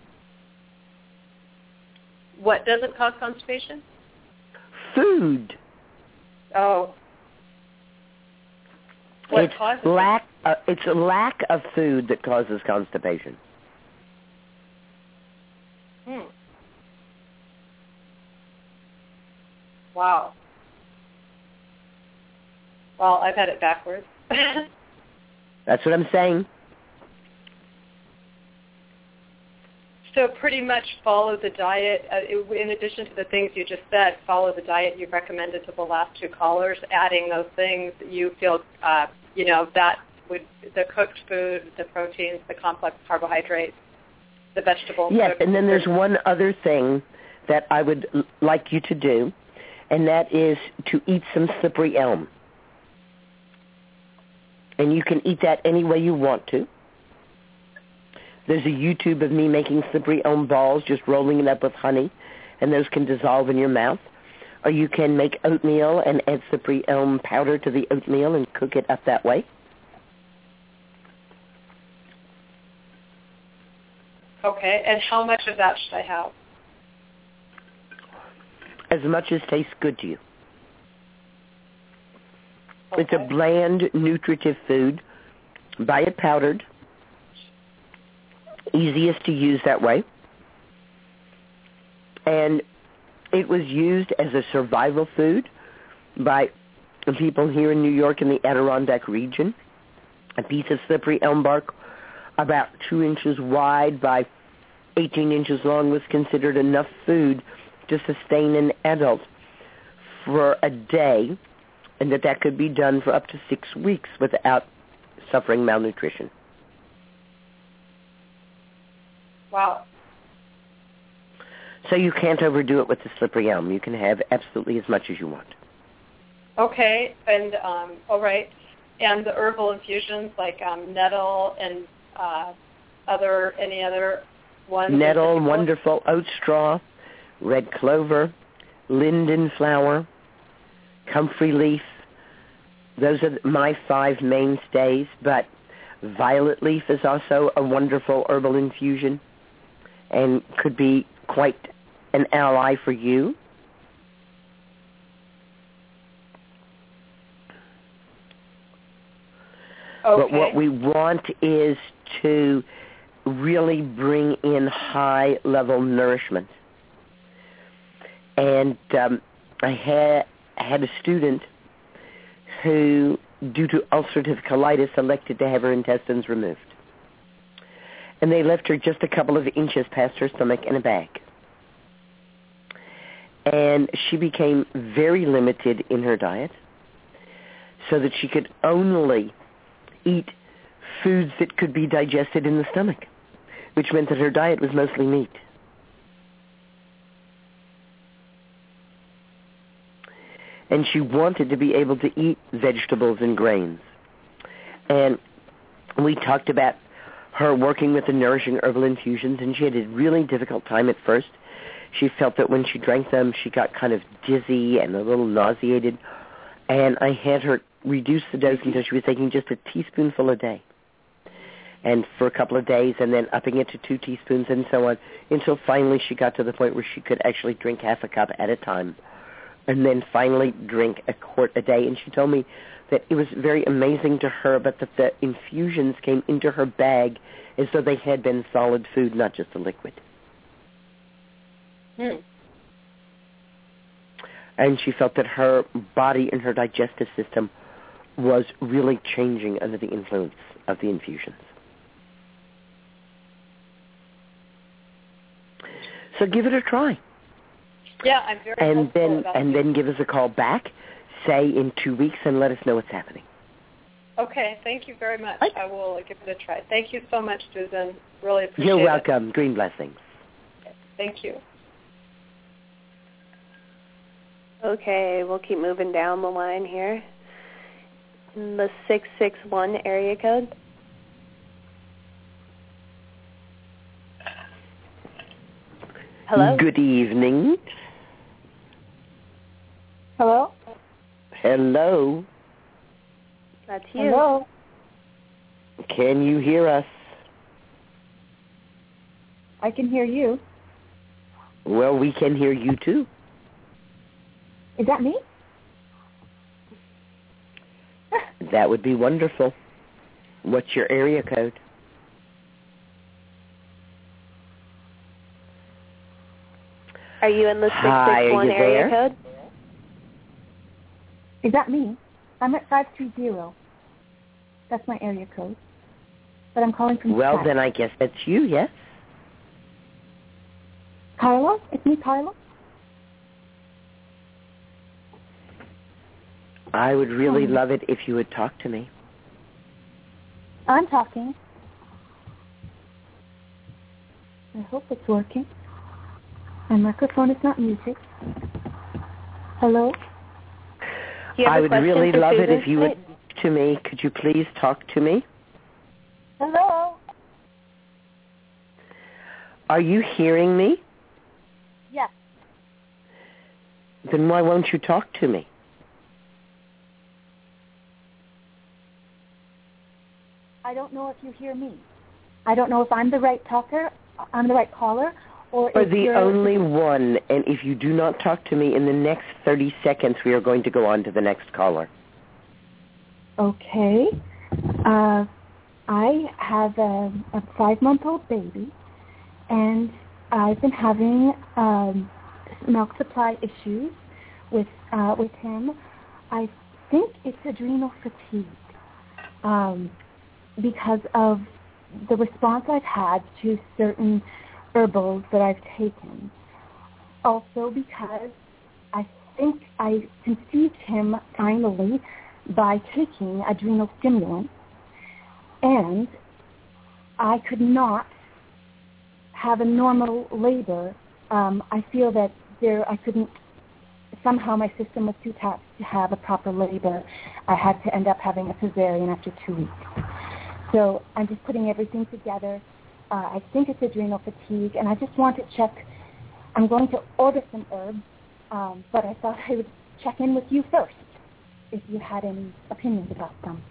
[SPEAKER 8] What doesn't cause constipation?
[SPEAKER 4] Food.
[SPEAKER 8] Oh. What causes it?
[SPEAKER 4] It's a lack of food that causes constipation.
[SPEAKER 8] Wow. Well, I've had it backwards.
[SPEAKER 4] That's what I'm saying.
[SPEAKER 8] So pretty much follow the diet. In addition to the things you just said, follow the diet you recommended to the last 2 callers, adding those things that you feel, that would, the cooked food, the proteins, the complex carbohydrates, the vegetables.
[SPEAKER 4] Yes, and then there's one other thing that I would like you to do, and that is to eat some slippery elm. And you can eat that any way you want to. There's a YouTube of me making slippery elm balls, just rolling it up with honey, and those can dissolve in your mouth. Or you can make oatmeal and add slippery elm powder to the oatmeal and cook it up that way.
[SPEAKER 8] Okay, and how much of that should I have?
[SPEAKER 4] As much as tastes good to you.
[SPEAKER 8] Okay.
[SPEAKER 4] It's a bland, nutritive food. Buy it powdered. Easiest to use that way. And it was used as a survival food by people here in New York in the Adirondack region. A piece of slippery elm bark about 2 inches wide by 18 inches long was considered enough food to sustain an adult for a day, and that could be done for up to 6 weeks without suffering malnutrition.
[SPEAKER 8] Wow.
[SPEAKER 4] So you can't overdo it with the slippery elm. You can have absolutely as much as you want.
[SPEAKER 8] Okay, and all right. And the herbal infusions like nettle and any other ones?
[SPEAKER 4] Nettle, wonderful, oat straw, red clover, linden flower, comfrey leaf. Those are my 5 mainstays, but violet leaf is also a wonderful herbal infusion and could be quite an ally for you.
[SPEAKER 8] Okay.
[SPEAKER 4] But what we want is to really bring in high-level nourishment. And I had a student who, due to ulcerative colitis, elected to have her intestines removed. And they left her just a couple of inches past her stomach in a bag. And she became very limited in her diet so that she could only eat foods that could be digested in the stomach, which meant that her diet was mostly meat. And she wanted to be able to eat vegetables and grains. And we talked about her working with the nourishing herbal infusions, and she had a really difficult time at first. She felt that when she drank them, she got kind of dizzy and a little nauseated. And I had her reduce the dose until she was taking just a teaspoonful a day. And for a couple of days, and then upping it to 2 teaspoons and so on, until finally she got to the point where she could actually drink half a cup at a time. And then finally drink a quart a day. And she told me that it was very amazing to her, but that the infusions came into her bag as though they had been solid food, not just a liquid. And she felt that her body and her digestive system was really changing under the influence of the infusions. So give it a try.
[SPEAKER 8] Yeah, I'm very hopeful about it.
[SPEAKER 4] And then give us a call back, say in 2 weeks, and let us know what's happening.
[SPEAKER 8] Okay, thank you very much. I will give it a try. Thank you so much, Susan. Really appreciate it.
[SPEAKER 4] You're welcome. Green blessings.
[SPEAKER 8] Thank you.
[SPEAKER 5] Okay, we'll keep moving down the line here. The 661 area code. Hello?
[SPEAKER 4] Good evening.
[SPEAKER 9] Hello?
[SPEAKER 4] Hello.
[SPEAKER 5] That's you.
[SPEAKER 9] Hello?
[SPEAKER 4] Can you hear us?
[SPEAKER 9] I can hear you.
[SPEAKER 4] Well, we can hear you too.
[SPEAKER 9] Is that me?
[SPEAKER 4] That would be wonderful. What's your area code?
[SPEAKER 5] Are you in the 661 area code?
[SPEAKER 9] Is that me? I'm at 530. That's my area code. But I'm calling from
[SPEAKER 4] Well,
[SPEAKER 9] Skype.
[SPEAKER 4] then I guess that's you, yes?
[SPEAKER 9] Carla? It's me, Carla?
[SPEAKER 4] I would really love it if you would talk to me.
[SPEAKER 9] I'm talking. I hope it's working. My microphone is not music. Hello?
[SPEAKER 4] I would really love it if you would talk to me. Could you please talk to me?
[SPEAKER 9] Hello?
[SPEAKER 4] Are you hearing me?
[SPEAKER 9] Yes.
[SPEAKER 4] Then why won't you talk to me?
[SPEAKER 9] I don't know if you hear me. I don't know if I'm the right talker, I'm the right caller, or
[SPEAKER 4] You're
[SPEAKER 9] if
[SPEAKER 4] the only one, and if you do not talk to me in the next 30 seconds, we are going to go on to the next caller.
[SPEAKER 9] Okay. I have a 5-month-old baby, and I've been having milk supply issues with him. I think it's adrenal fatigue. Because of the response I've had to certain herbals that I've taken. Also because I think I conceived him finally by taking adrenal stimulant, and I could not have a normal labor. I feel that I couldn't, somehow my system was too taxed to have a proper labor. I had to end up having a cesarean after 2 weeks. So I'm just putting everything together. I think it's adrenal fatigue, and I just want to check. I'm going to order some herbs, but I thought I would check in with you first if you had any opinions about them.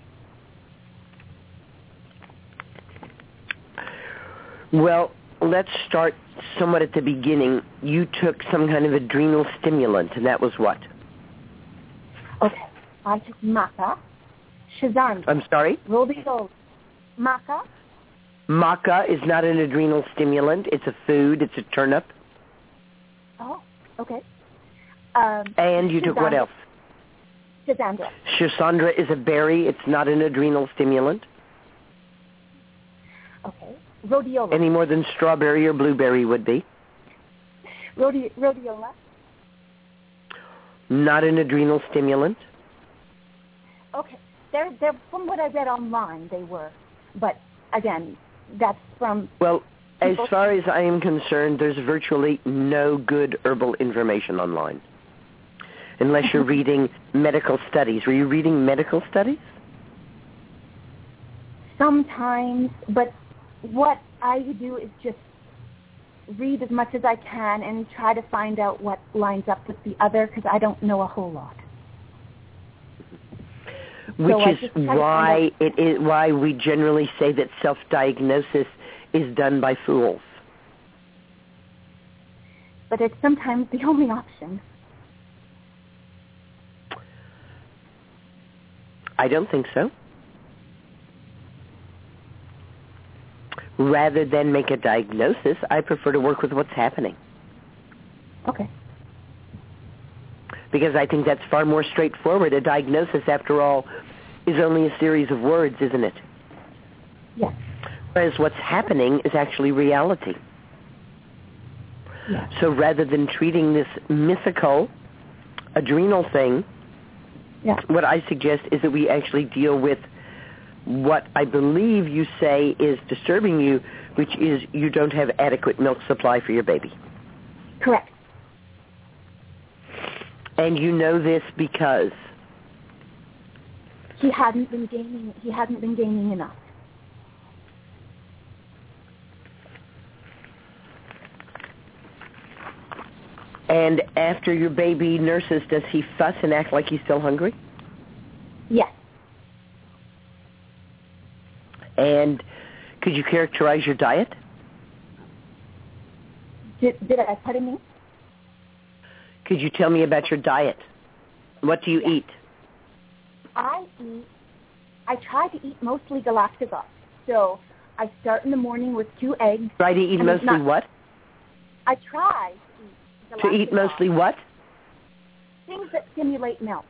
[SPEAKER 4] Well, let's start somewhat at the beginning. You took some kind of adrenal stimulant, and that was what?
[SPEAKER 9] Okay. I took maca, Shazandra.
[SPEAKER 4] I'm sorry?
[SPEAKER 9] Rhodiola. Maca?
[SPEAKER 4] Maca is not an adrenal stimulant. It's a food. It's a turnip.
[SPEAKER 9] Oh, okay.
[SPEAKER 4] And you took what else?
[SPEAKER 9] Shazandra.
[SPEAKER 4] Shazandra is a berry. It's not an adrenal stimulant.
[SPEAKER 9] Okay. Rhodiola.
[SPEAKER 4] Any more than strawberry or blueberry would be.
[SPEAKER 9] Rhodiola.
[SPEAKER 4] Not an adrenal stimulant.
[SPEAKER 9] Okay. They're from what I read online, they were. But, again, that's from...
[SPEAKER 4] Well, as far as I am concerned, there's virtually no good herbal information online. Unless you're reading medical studies. Were you reading medical studies?
[SPEAKER 9] Sometimes, but what I do is just read as much as I can and try to find out what lines up with the other, because I don't know a whole lot.
[SPEAKER 4] Which is why why we generally say that self-diagnosis is done by fools.
[SPEAKER 9] But it's sometimes the only option.
[SPEAKER 4] I don't think so. Rather than make a diagnosis, I prefer to work with what's happening.
[SPEAKER 9] Okay.
[SPEAKER 4] Because I think that's far more straightforward. A diagnosis, after all, is only a series of words, isn't it?
[SPEAKER 9] Yes.
[SPEAKER 4] Whereas what's happening is actually reality.
[SPEAKER 9] Yes.
[SPEAKER 4] So rather than treating this mythical adrenal thing, what I suggest is that we actually deal with what I believe you say is disturbing you, which is you don't have adequate milk supply for your baby.
[SPEAKER 9] Correct.
[SPEAKER 4] And you know this because
[SPEAKER 9] he hadn't been gaining enough.
[SPEAKER 4] And after your baby nurses, does he fuss and act like he's still hungry?
[SPEAKER 9] Yes.
[SPEAKER 4] And could you characterize your diet?
[SPEAKER 9] Did I pardon me?
[SPEAKER 4] Could you tell me about your diet? What do you eat?
[SPEAKER 9] I try to eat mostly Galactica. So I start in the morning with 2 eggs.
[SPEAKER 4] Try to eat mostly what?
[SPEAKER 9] I try to eat Galactica.
[SPEAKER 4] To eat mostly what?
[SPEAKER 9] Things that stimulate milk.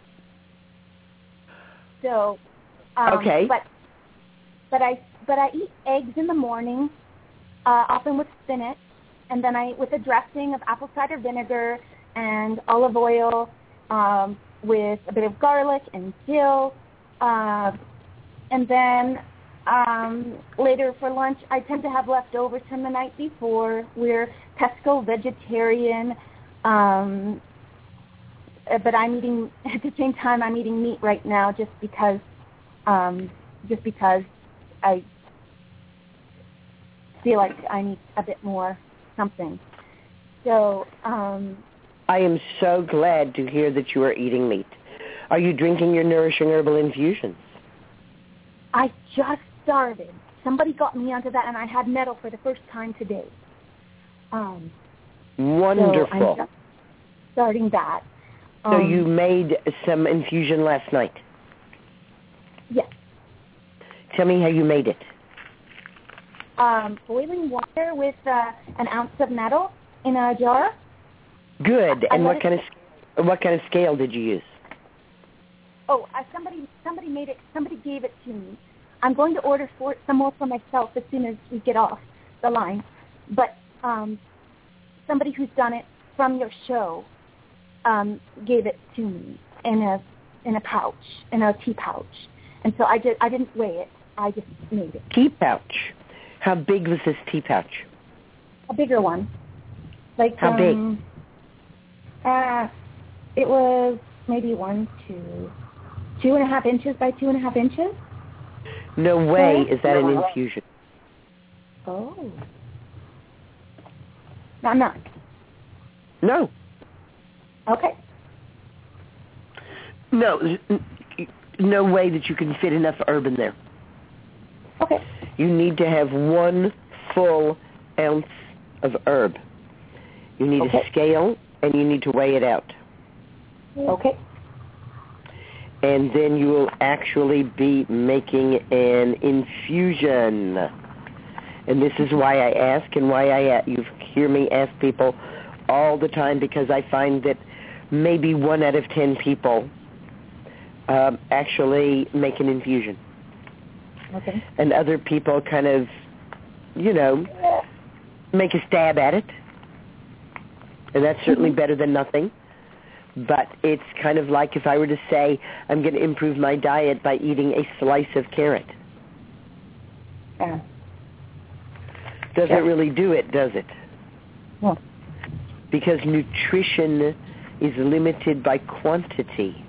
[SPEAKER 9] So,
[SPEAKER 4] okay.
[SPEAKER 9] But I eat eggs in the morning, often with spinach, and then with a dressing of apple cider vinegar and olive oil, with a bit of garlic and dill, and then later for lunch I tend to have leftovers from the night before. We're pesco vegetarian, but I'm eating at the same time. I'm eating meat right now just because I feel like I need a bit more something. So
[SPEAKER 4] I am so glad to hear that you are eating meat. Are you drinking your nourishing herbal infusions?
[SPEAKER 9] I just started. Somebody got me onto that, and I had nettle for the first time today.
[SPEAKER 4] Wonderful.
[SPEAKER 9] So I'm just starting that.
[SPEAKER 4] So you made some infusion last night?
[SPEAKER 9] Yes.
[SPEAKER 4] Tell me how you made it.
[SPEAKER 9] Boiling water with an ounce of nettle in a jar.
[SPEAKER 4] Good. And what kind of scale did you use?
[SPEAKER 9] Oh, somebody made it. Somebody gave it to me. I'm going to order some more for myself as soon as we get off the line. But somebody who's done it from your show gave it to me in a pouch, in a tea pouch, and so I didn't weigh it. I just made it.
[SPEAKER 4] Tea pouch. How big was this tea pouch?
[SPEAKER 9] A bigger one. Like
[SPEAKER 4] how big?
[SPEAKER 9] It was maybe 2.5 inches by 2.5 inches.
[SPEAKER 4] No way is that an infusion.
[SPEAKER 9] Oh. I'm not.
[SPEAKER 4] No.
[SPEAKER 9] Okay.
[SPEAKER 4] No way that you can fit enough herb in there.
[SPEAKER 9] Okay.
[SPEAKER 4] You need to have 1 full ounce of herb. You need a scale, and you need to weigh it out.
[SPEAKER 9] Okay.
[SPEAKER 4] And then you will actually be making an infusion. And this is why I ask and why you hear me ask people all the time, because I find that maybe 1 out of 10 people actually make an infusion.
[SPEAKER 9] Okay.
[SPEAKER 4] And other people kind of, make a stab at it. And that's certainly better than nothing. But it's kind of like if I were to say, I'm going to improve my diet by eating a slice of carrot.
[SPEAKER 9] Yeah.
[SPEAKER 4] Doesn't really do it, does it?
[SPEAKER 9] No.
[SPEAKER 4] Because nutrition is limited by quantity.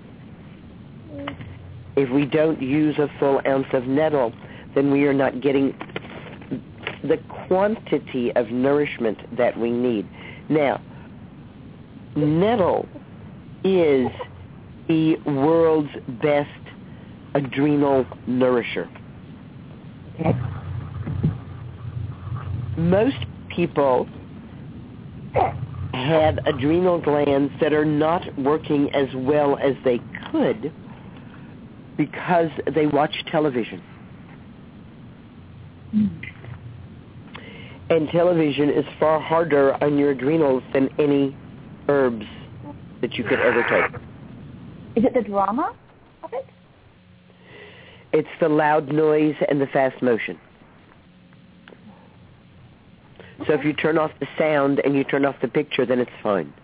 [SPEAKER 4] If we don't use a full ounce of nettle, then we are not getting the quantity of nourishment that we need. Now, nettle is the world's best adrenal nourisher.
[SPEAKER 9] Okay.
[SPEAKER 4] Most people have adrenal glands that are not working as well as they could, and Because they watch television. And television is far harder on your adrenals than any herbs that you could ever take.
[SPEAKER 9] Is it the drama of it?
[SPEAKER 4] It's the loud noise and the fast motion. Okay. So if you turn off the sound and you turn off the picture, then it's fine.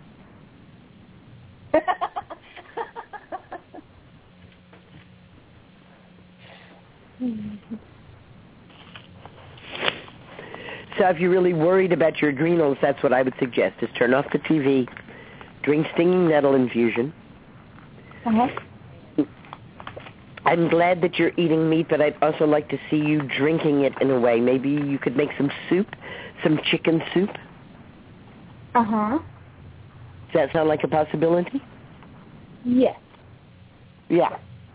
[SPEAKER 4] So if you're really worried about your adrenals, that's what I would suggest, is turn off the TV, drink stinging nettle infusion.
[SPEAKER 9] Uh-huh.
[SPEAKER 4] I'm glad that you're eating meat, but I'd also like to see you drinking it in a way. Maybe you could make some soup, some chicken soup.
[SPEAKER 9] Uh-huh.
[SPEAKER 4] Does that sound like a possibility?
[SPEAKER 9] Yes.
[SPEAKER 4] Yeah.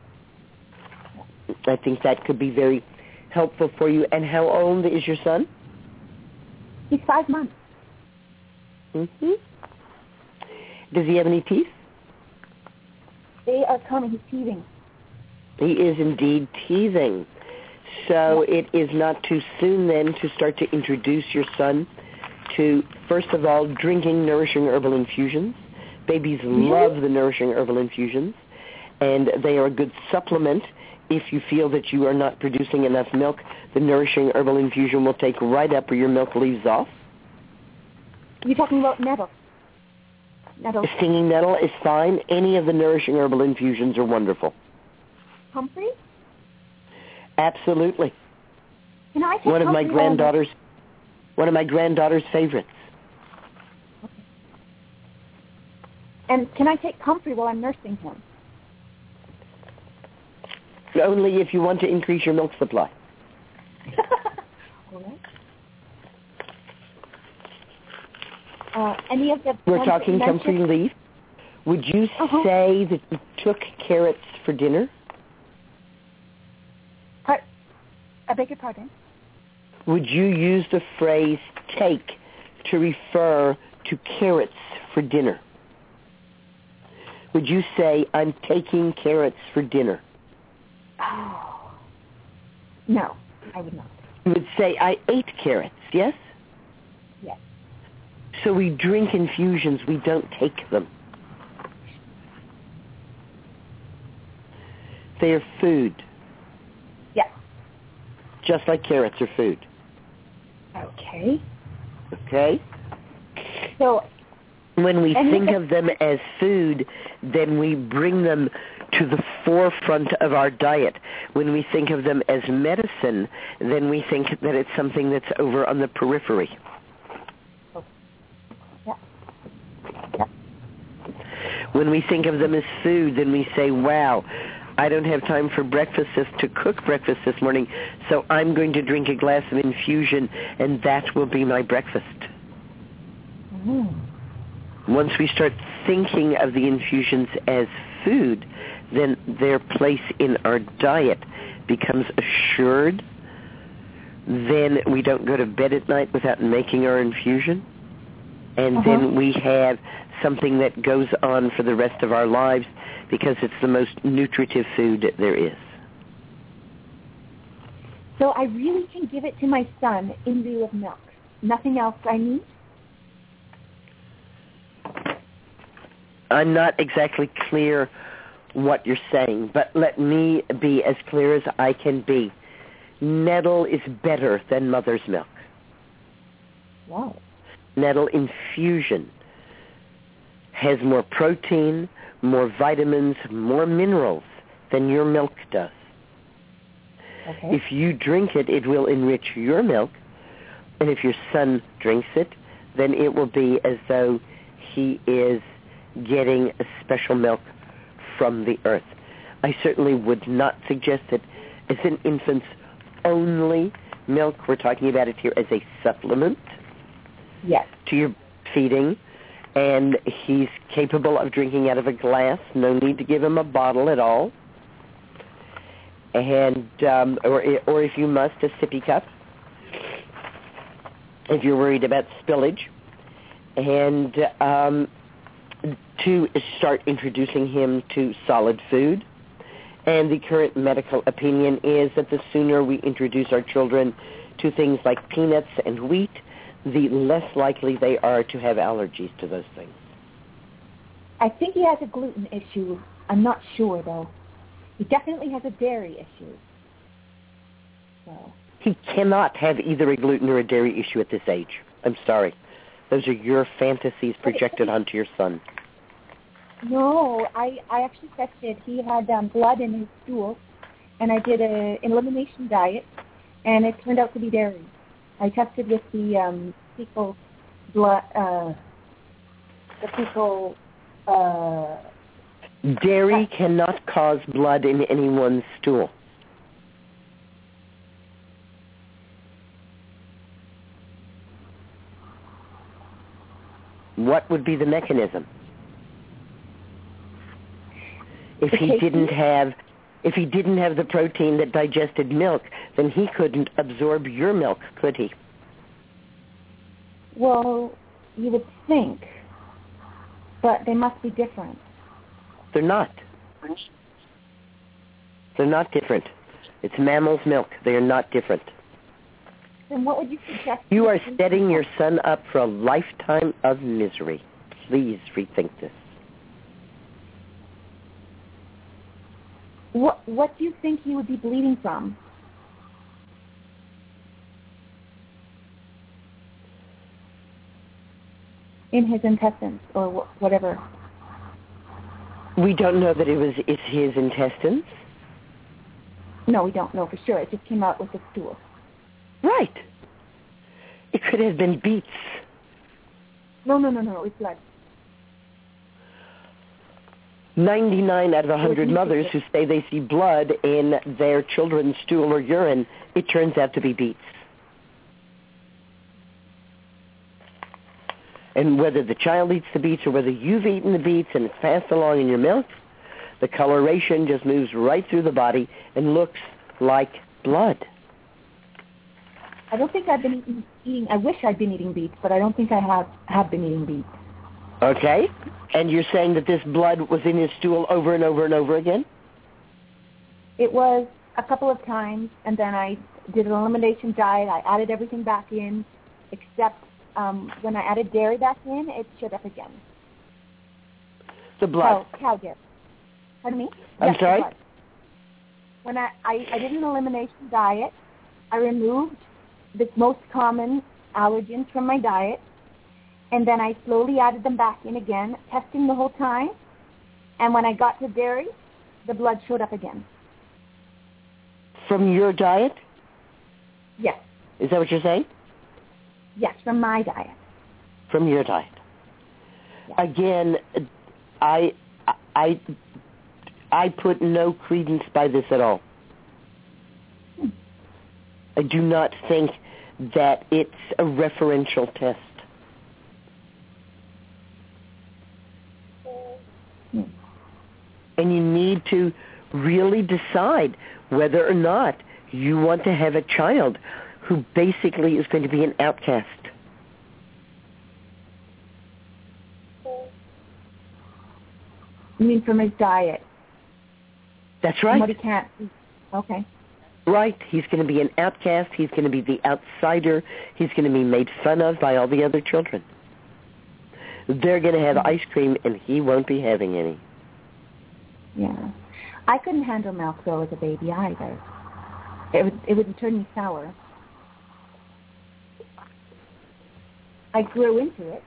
[SPEAKER 4] I think that could be very helpful for you. And how old is your son?
[SPEAKER 9] He's 5 months.
[SPEAKER 4] Mm-hmm. Does he have any teeth?
[SPEAKER 9] They are coming. He's teething.
[SPEAKER 4] He is indeed teething. So it is not too soon then to start to introduce your son to, first of all, drinking nourishing herbal infusions. Babies love the nourishing herbal infusions, and they are a good supplement. If you feel that you are not producing enough milk, the nourishing herbal infusion will take right up where your milk leaves off.
[SPEAKER 9] You're talking about nettle. Nettle.
[SPEAKER 4] Stinging nettle is fine. Any of the nourishing herbal infusions are wonderful.
[SPEAKER 9] Comfrey?
[SPEAKER 4] Absolutely.
[SPEAKER 9] Can I take
[SPEAKER 4] one of my granddaughter's favorites.
[SPEAKER 9] Okay. And can I take comfrey while I'm nursing him?
[SPEAKER 4] Only if you want to increase your milk supply.
[SPEAKER 9] All right. Any of the...
[SPEAKER 4] We're talking comfrey leaf. Would you say that you took carrots for dinner?
[SPEAKER 9] I beg your pardon?
[SPEAKER 4] Would you use the phrase take to refer to carrots for dinner? Would you say, I'm taking carrots for dinner?
[SPEAKER 9] Oh. No, I would not.
[SPEAKER 4] You would say, I ate carrots, yes?
[SPEAKER 9] Yes.
[SPEAKER 4] So we drink infusions, we don't take them. They are food.
[SPEAKER 9] Yes.
[SPEAKER 4] Just like carrots are food.
[SPEAKER 9] Okay.
[SPEAKER 4] Okay?
[SPEAKER 9] So
[SPEAKER 4] when we think of them as food, then we bring them to the forefront of our diet. When we think of them as medicine, then we think that it's something that's over on the periphery.
[SPEAKER 9] Yeah. Yeah.
[SPEAKER 4] When we think of them as food, then we say, wow, I don't have time for to cook breakfast this morning, so I'm going to drink a glass of infusion, and that will be my breakfast.
[SPEAKER 9] Mm.
[SPEAKER 4] Once we start thinking of the infusions as food, then their place in our diet becomes assured. Then we don't go to bed at night without making our infusion. And then we have something that goes on for the rest of our lives because it's the most nutritive food there is.
[SPEAKER 9] So I really can give it to my son in lieu of milk. Nothing else I need?
[SPEAKER 4] I'm not exactly clear what you're saying, but let me be as clear as I can be. Nettle is better than mother's milk.
[SPEAKER 9] Wow.
[SPEAKER 4] Nettle infusion has more protein, more vitamins, more minerals than your milk does.
[SPEAKER 9] Okay.
[SPEAKER 4] If you drink it, it will enrich your milk, and if your son drinks it, then it will be as though he is getting a special milk from the earth. I certainly would not suggest it as an infant's only milk. We're talking about it here as a supplement to your feeding, and he's capable of drinking out of a glass. No need to give him a bottle at all. And or if you must, a sippy cup, if you're worried about spillage. And to start introducing him to solid food And the current medical opinion is that the sooner we introduce our children to things like peanuts and wheat, the less likely they are to have allergies to those things.
[SPEAKER 9] I think he has a gluten issue. I'm not sure, though. He definitely has a dairy issue. So.
[SPEAKER 4] He cannot have either a gluten or a dairy issue at this age. I'm sorry. Those are your fantasies projected onto your son.
[SPEAKER 9] No, I actually tested. He had blood in his stool, and I did an elimination diet, and it turned out to be dairy. I tested with the fecal blood,
[SPEAKER 4] Dairy cannot cause blood in anyone's stool. What would be the mechanism? If he didn't have the protein that digested milk, then he couldn't absorb your milk, could he?
[SPEAKER 9] Well, you would think, but they must be different.
[SPEAKER 4] They're not. They're not different. It's mammal's milk. They are not different.
[SPEAKER 9] Then what would you suggest?
[SPEAKER 4] You are setting your son up for a lifetime of misery. Please rethink this.
[SPEAKER 9] What do you think he would be bleeding from? In his intestines or whatever.
[SPEAKER 4] We don't know that it's his intestines.
[SPEAKER 9] No, we don't know for sure. It just came out with the stool.
[SPEAKER 4] Right. It could have been beets.
[SPEAKER 9] No. It was blood.
[SPEAKER 4] 99 out of 100 mothers who say they see blood in their children's stool or urine, it turns out to be beets. And whether the child eats the beets or whether you've eaten the beets and it's passed along in your milk, the coloration just moves right through the body and looks like blood.
[SPEAKER 9] I don't think I've been eating. I wish I'd been eating beets, but I don't think I have been eating beets.
[SPEAKER 4] Okay. And you're saying that this blood was in his stool over and over and over again?
[SPEAKER 9] It was a couple of times, and then I did an elimination diet. I added everything back in, except when I added dairy back in, it showed up again.
[SPEAKER 4] The blood?
[SPEAKER 9] Cow dairy. Pardon me?
[SPEAKER 4] I'm sorry?
[SPEAKER 9] When I did an elimination diet, I removed the most common allergens from my diet, and then I slowly added them back in again, testing the whole time. And when I got to dairy, the blood showed up again.
[SPEAKER 4] From your diet?
[SPEAKER 9] Yes.
[SPEAKER 4] Is that what you're saying?
[SPEAKER 9] Yes, from my diet.
[SPEAKER 4] From your diet. Yes. Again, I put no credence by this at all. I do not think that it's a referential test. And you need to really decide whether or not you want to have a child who basically is going to be an outcast.
[SPEAKER 9] You mean from his diet?
[SPEAKER 4] That's right.
[SPEAKER 9] What he can't eat. Okay.
[SPEAKER 4] Right. He's going to be an outcast. He's going to be the outsider. He's going to be made fun of by all the other children. They're going to have ice cream, and he won't be having any.
[SPEAKER 9] Yeah. I couldn't handle milk, though, as a baby either. It would turn me sour. I grew into it.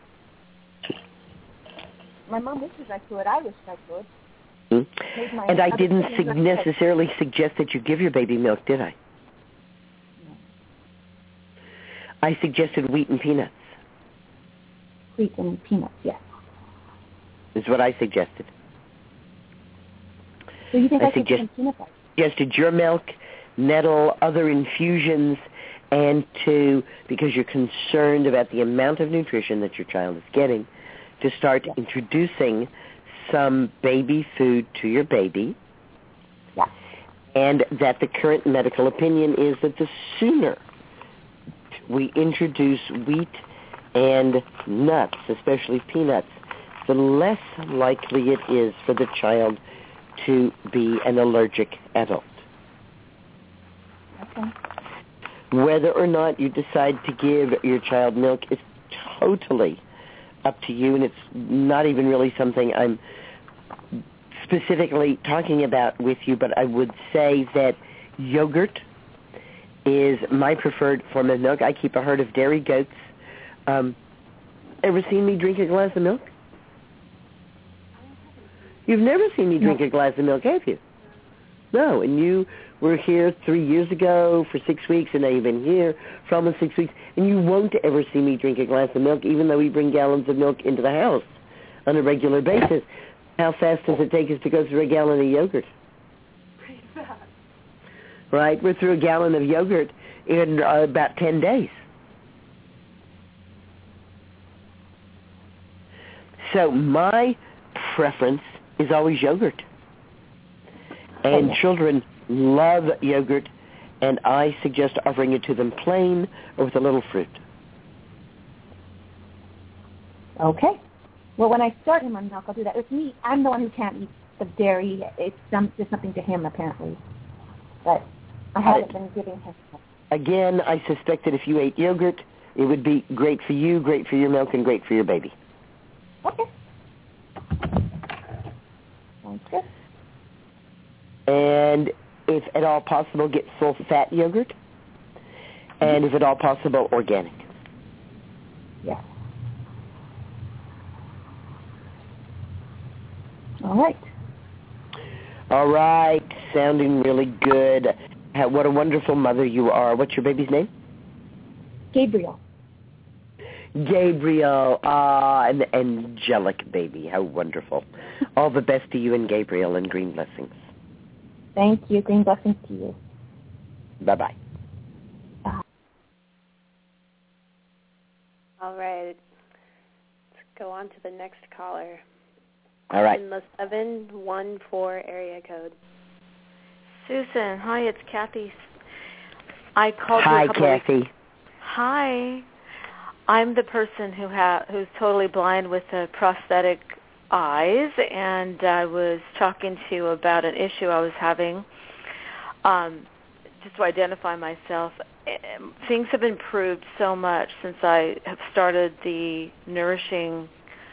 [SPEAKER 9] My mom wishes I could. I wish I could.
[SPEAKER 4] Mm-hmm. And I didn't necessarily suggest that you give your baby milk, did I?
[SPEAKER 9] No.
[SPEAKER 4] I suggested wheat and peanuts.
[SPEAKER 9] Wheat and peanuts, yes.
[SPEAKER 4] Is what I suggested.
[SPEAKER 9] So you think I should give him peanut butter?
[SPEAKER 4] Suggested your milk, nettle, other infusions, and because you're concerned about the amount of nutrition that your child is getting, to start introducing some baby food to your baby.
[SPEAKER 9] Yeah.
[SPEAKER 4] And that the current medical opinion is that the sooner we introduce wheat and nuts, especially peanuts, the less likely it is for the child to be an allergic adult.
[SPEAKER 9] Okay.
[SPEAKER 4] Whether or not you decide to give your child milk is totally up to you, and it's not even really something I'm specifically talking about with you, but I would say that yogurt is my preferred form of milk. I keep a herd of dairy goats. Ever seen me drink a glass of milk? You've never seen me drink a glass of milk, have you? No, and you were here 3 years ago for 6 weeks, and now you've been here for almost 6 weeks, and you won't ever see me drink a glass of milk, even though we bring gallons of milk into the house on a regular basis. How fast does it take us to go through a gallon of yogurt?
[SPEAKER 8] Pretty fast.
[SPEAKER 4] Right? We're through a gallon of yogurt in about 10 days. So my preference is always yogurt. And children love yogurt, and I suggest offering it to them plain or with a little fruit.
[SPEAKER 9] Okay. Well, when I start him on milk, I'll do that. With me, I'm the one who can't eat the dairy. It's just something to him, apparently. But I haven't been giving him milk.
[SPEAKER 4] Again, I suspect that if you ate yogurt, it would be great for you, great for your milk, and great for your baby.
[SPEAKER 9] Okay. Sounds good.
[SPEAKER 4] And if at all possible, get full-fat yogurt. And if at all possible, organic.
[SPEAKER 9] Yeah. All right.
[SPEAKER 4] All right. Sounding really good. What a wonderful mother you are. What's your baby's name?
[SPEAKER 9] Gabriel.
[SPEAKER 4] Gabriel. An angelic baby. How wonderful. All the best to you and Gabriel, and green blessings.
[SPEAKER 9] Thank you. Green blessings to you.
[SPEAKER 4] Bye-bye.
[SPEAKER 9] Bye.
[SPEAKER 5] All right. Let's go on to the next caller.
[SPEAKER 4] All right.
[SPEAKER 5] In the 714 area code.
[SPEAKER 10] Susan, hi, it's Kathy. I called you
[SPEAKER 4] a
[SPEAKER 10] couple
[SPEAKER 4] Kathy.
[SPEAKER 10] Weeks. Hi. I'm the person who's totally blind with the prosthetic eyes, and I was talking to you about an issue I was having. Just to identify myself, things have improved so much since I have started the nourishing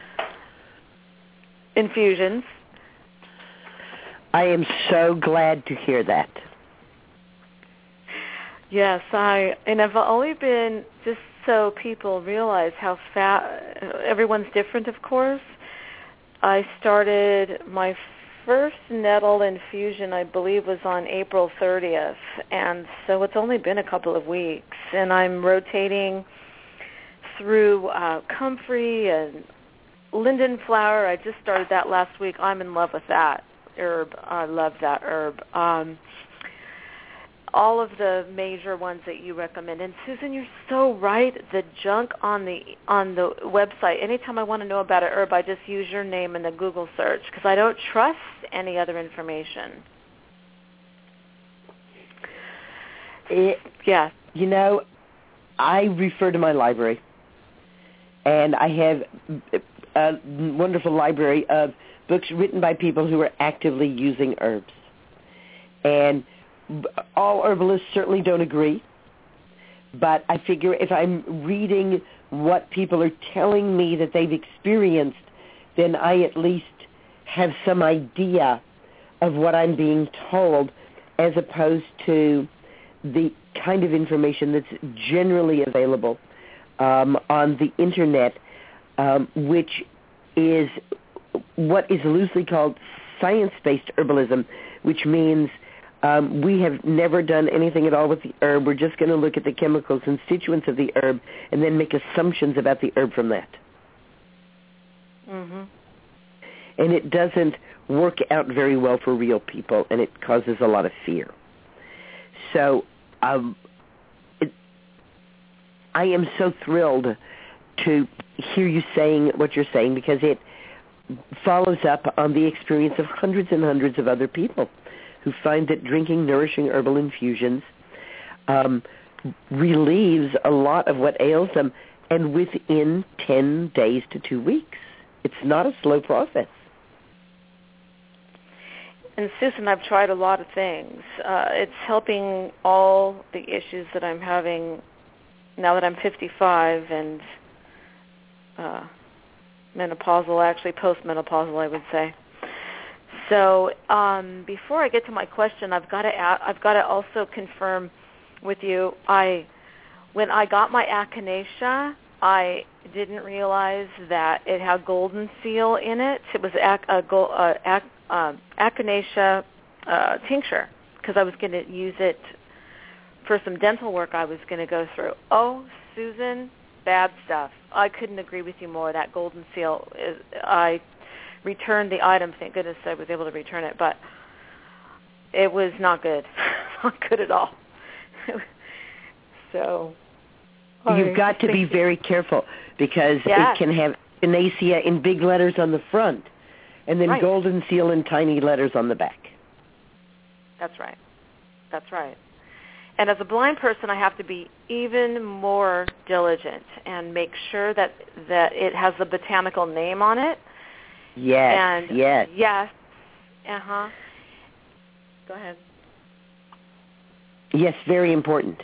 [SPEAKER 10] infusions.
[SPEAKER 4] I am so glad to hear that.
[SPEAKER 10] Yes, and I've only been, just so people realize how everyone's different, of course. I started my first nettle infusion, I believe, was on April 30th, and so it's only been a couple of weeks, and I'm rotating through comfrey and linden flower. I just started that last week. I'm in love with that herb. I love that herb. All of the major ones that you recommend. And Susan, you're so right. The junk on the website. Anytime I want to know about an herb, I just use your name in the Google search because I don't trust any other information. Yeah.
[SPEAKER 4] You know, I refer to my library, and I have a wonderful library of books written by people who are actively using herbs. And all herbalists certainly don't agree, but I figure if I'm reading what people are telling me that they've experienced, then I at least have some idea of what I'm being told, as opposed to the kind of information that's generally available on the Internet, which is what is loosely called science-based herbalism, which means we have never done anything at all with the herb. We're just going to look at the chemical constituents of the herb and then make assumptions about the herb from that.
[SPEAKER 10] Mm-hmm.
[SPEAKER 4] And it doesn't work out very well for real people, and it causes a lot of fear. So I am so thrilled to hear you saying what you're saying, because it follows up on the experience of hundreds and hundreds of other people who find that drinking nourishing herbal infusions relieves a lot of what ails them, and within 10 days to 2 weeks. It's not a slow process.
[SPEAKER 10] And Susan, I've tried a lot of things. It's helping all the issues that I'm having now that I'm 55 and menopausal, actually postmenopausal, I would say. So before I get to my question, I've got to also confirm with you. When I got my echinacea, I didn't realize that it had golden seal in it. It was echinacea tincture because I was going to use it for some dental work I was going to go through. Oh, Susan, bad stuff. I couldn't agree with you more. That golden seal, I returned the item. Thank goodness I was able to return it, but it was not good. Not good at all. So
[SPEAKER 4] you've got to be very careful because it can have echinacea in big letters on the front and then golden seal in tiny letters on the back.
[SPEAKER 10] That's right. That's right. And as a blind person, I have to be even more diligent and make sure that it has the botanical name on it.
[SPEAKER 4] Yes.
[SPEAKER 10] Yes. Uh-huh. Go ahead.
[SPEAKER 4] Yes, very important.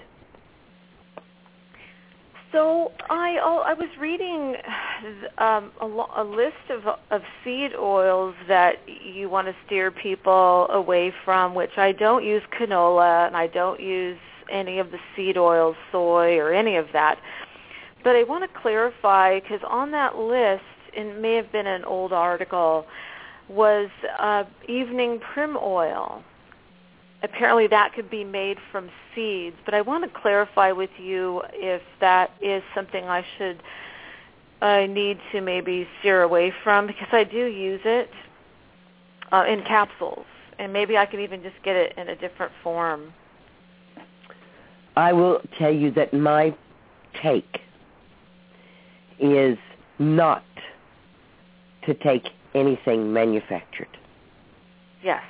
[SPEAKER 10] So I was reading a list of seed oils that you want to steer people away from, which I don't use canola and I don't use any of the seed oils, soy or any of that. But I want to clarify because on that list, it may have been an old article, was evening prim oil. Apparently that could be made from seeds, but I want to clarify with you if that is something I need to maybe steer away from because I do use it in capsules, and maybe I can even just get it in a different form.
[SPEAKER 4] I will tell you that my take is not to take anything manufactured.
[SPEAKER 10] Yes.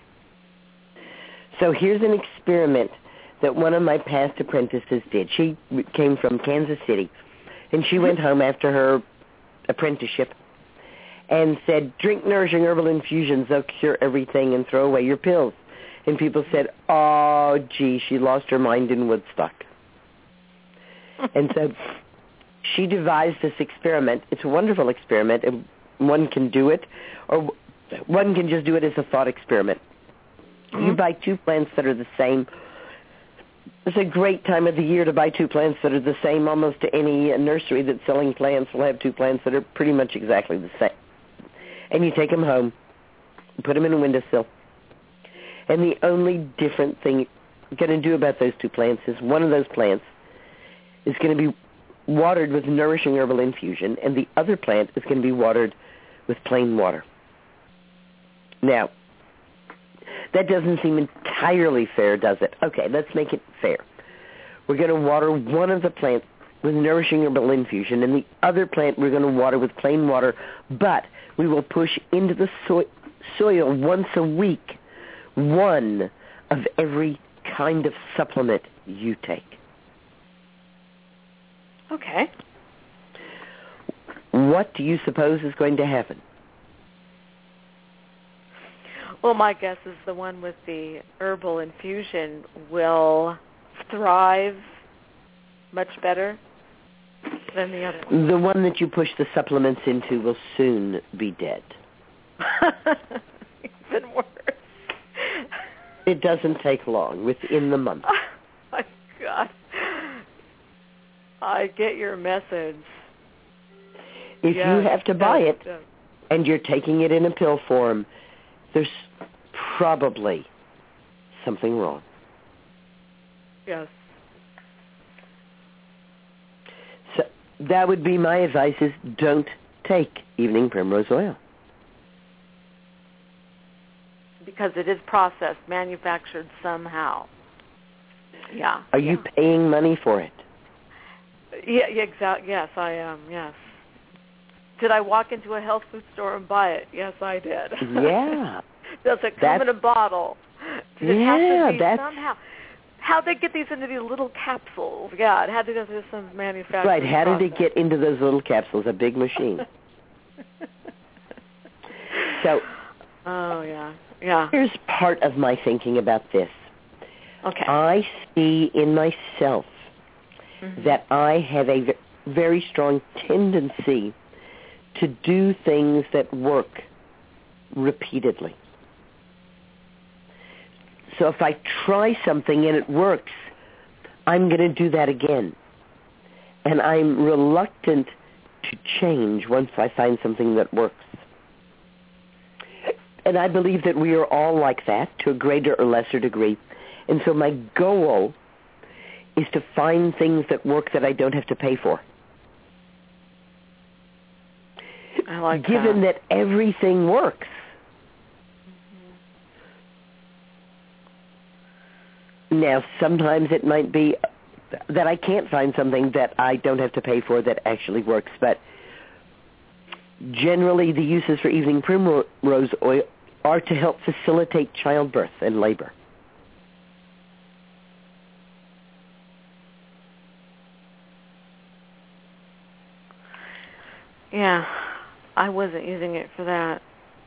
[SPEAKER 4] So here's an experiment that one of my past apprentices did. She came from Kansas City, and she went home after her apprenticeship and said, drink nourishing herbal infusions, they'll cure everything, and throw away your pills. And people said, oh, gee, she lost her mind in Woodstock. And so she devised this experiment. It's a wonderful experiment, and one can do it, or one can just do it as a thought experiment. You buy two plants that are the same. It's a great time of the year to buy two plants that are the same. Almost any nursery that's selling plants will have two plants that are pretty much exactly the same. And you take them home, put them in a windowsill. And the only different thing you're going to do about those two plants is one of those plants is going to be watered with nourishing herbal infusion, and the other plant is going to be watered with plain water. Now, that doesn't seem entirely fair, does it? Okay, let's make it fair. We're going to water one of the plants with nourishing herbal infusion, and the other plant we're going to water with plain water, but we will push into the soil once a week one of every kind of supplement you take.
[SPEAKER 10] Okay.
[SPEAKER 4] What do you suppose is going to happen?
[SPEAKER 10] Well, my guess is the one with the herbal infusion will thrive much better than the other one.
[SPEAKER 4] The one that you push the supplements into will soon be dead.
[SPEAKER 10] Even worse.
[SPEAKER 4] It doesn't take long, within the month.
[SPEAKER 10] Oh, my God. I get your message.
[SPEAKER 4] If you have to buy it and you're taking it in a pill form, there's probably something wrong.
[SPEAKER 10] Yes.
[SPEAKER 4] So that would be my advice is don't take evening primrose oil.
[SPEAKER 10] Because it is processed, manufactured somehow. Yeah.
[SPEAKER 4] Are you paying money for it?
[SPEAKER 10] Yeah, exactly. Yes, I am. Yes. Did I walk into a health food store and buy it? Yes, I did.
[SPEAKER 4] Yeah.
[SPEAKER 10] Does it come in a bottle? Does it have to be somehow? How'd they get these into these little capsules? Yeah, it had to go through some manufacturing
[SPEAKER 4] Right, how
[SPEAKER 10] process.
[SPEAKER 4] did it get into those little capsules? A big machine. So.
[SPEAKER 10] Oh, yeah. Yeah.
[SPEAKER 4] Here's part of my thinking about this.
[SPEAKER 10] Okay.
[SPEAKER 4] I see in myself that I have a very strong tendency to do things that work repeatedly. So if I try something and it works, I'm going to do that again. And I'm reluctant to change once I find something that works. And I believe that we are all like that to a greater or lesser degree. And so my goal is to find things that work that I don't have to pay for.
[SPEAKER 10] I like
[SPEAKER 4] Given that everything works. Now, sometimes it might be that I can't find something that I don't have to pay for that actually works, but generally the uses for evening primrose oil are to help facilitate childbirth and labor.
[SPEAKER 10] Yeah, I wasn't using it for that.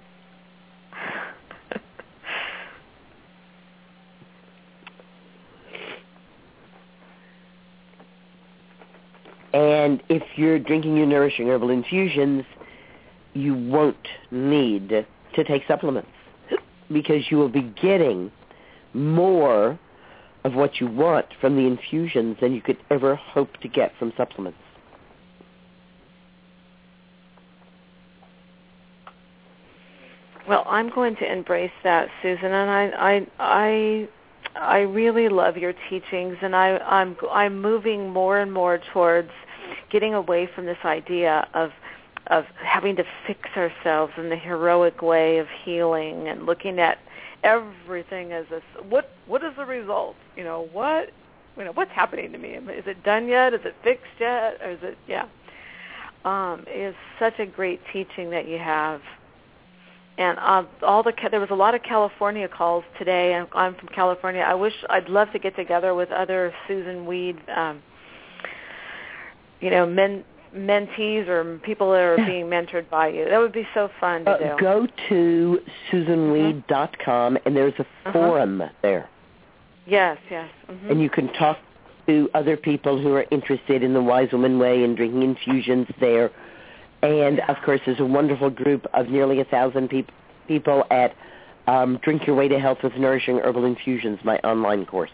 [SPEAKER 4] And if you're drinking your nourishing herbal infusions, you won't need to take supplements because you will be getting more of what you want from the infusions than you could ever hope to get from supplements.
[SPEAKER 10] Well, I'm going to embrace that, Susan, and I really love your teachings, and I'm moving more and more towards getting away from this idea of having to fix ourselves in the heroic way of healing and looking at everything as what is the result? What's happening to me? Is it done yet? Is it fixed yet? Or is it it is such a great teaching that you have. And there was a lot of California calls today. I'm from California. I'd love to get together with other Susan Weed, mentees or people that are being mentored by you. That would be so fun to do.
[SPEAKER 4] Go to SusanWeed.com, and there's a forum there.
[SPEAKER 10] Yes, yes. Mm-hmm.
[SPEAKER 4] And you can talk to other people who are interested in the Wise Woman Way and drinking infusions there. And, of course, there's a wonderful group of nearly 1,000 people at Drink Your Way to Health with Nourishing Herbal Infusions, my online course.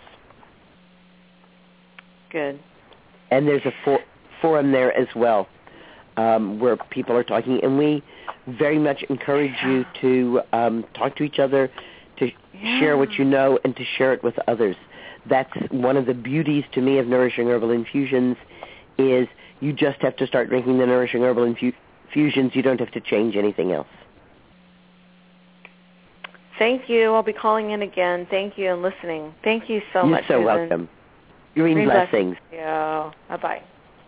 [SPEAKER 10] Good.
[SPEAKER 4] And there's a forum there as well where people are talking. And we very much encourage you to talk to each other, to share what you know, and to share it with others. That's one of the beauties to me of Nourishing Herbal Infusions is you just have to start drinking the Nourishing Herbal Infusions. You don't have to change anything else.
[SPEAKER 10] Thank you. I'll be calling in again. Thank you and listening. Thank you so much,
[SPEAKER 4] You're so
[SPEAKER 10] Susan.
[SPEAKER 4] welcome. Green blessings.
[SPEAKER 10] Yeah. Bye-bye.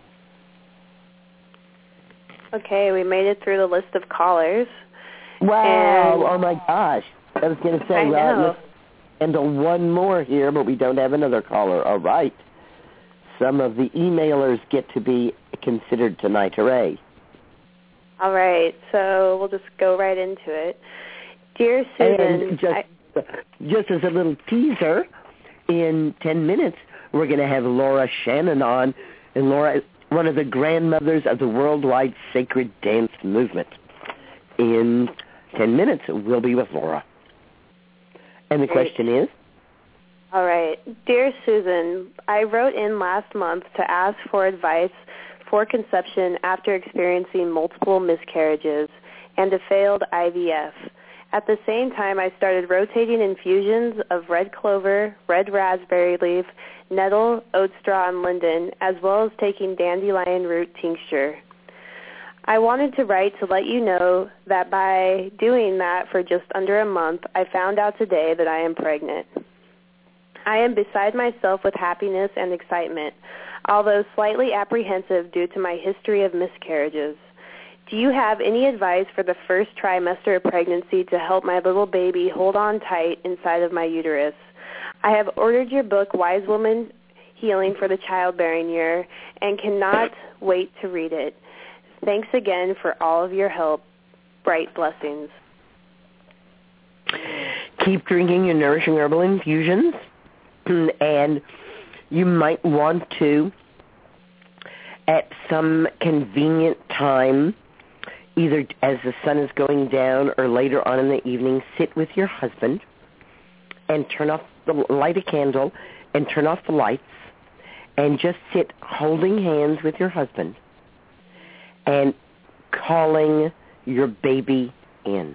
[SPEAKER 5] Okay, we made it through the list of callers.
[SPEAKER 4] Wow. Oh, my gosh. I was going to say, let's handle one more here, but we don't have another caller. All right. Some of the emailers get to be considered tonight. Hooray.
[SPEAKER 5] All right, so we'll just go right into it. Dear Susan,
[SPEAKER 4] and just as a little teaser, in 10 minutes, we're going to have Laura Shannon on, and Laura is one of the grandmothers of the worldwide sacred dance movement. In 10 minutes, we'll be with Laura. And the question is?
[SPEAKER 5] All right. Dear Susan, I wrote in last month to ask for advice for conception after experiencing multiple miscarriages and a failed IVF. At the same time, I started rotating infusions of red clover, red raspberry leaf, nettle, oat straw, and linden, as well as taking dandelion root tincture. I wanted to write to let you know that by doing that for just under a month, I found out today that I am pregnant. I am beside myself with happiness and excitement, although slightly apprehensive due to my history of miscarriages. Do you have any advice for the first trimester of pregnancy to help my little baby hold on tight inside of my uterus? I have ordered your book, Wise Woman Healing for the Childbearing Year, and cannot wait to read it. Thanks again for all of your help. Bright blessings.
[SPEAKER 4] keep drinking your nourishing herbal infusions, and you might want to, at some convenient time, either as the sun is going down or later on in the evening, sit with your husband and light a candle and turn off the lights and just sit holding hands with your husband and calling your baby in.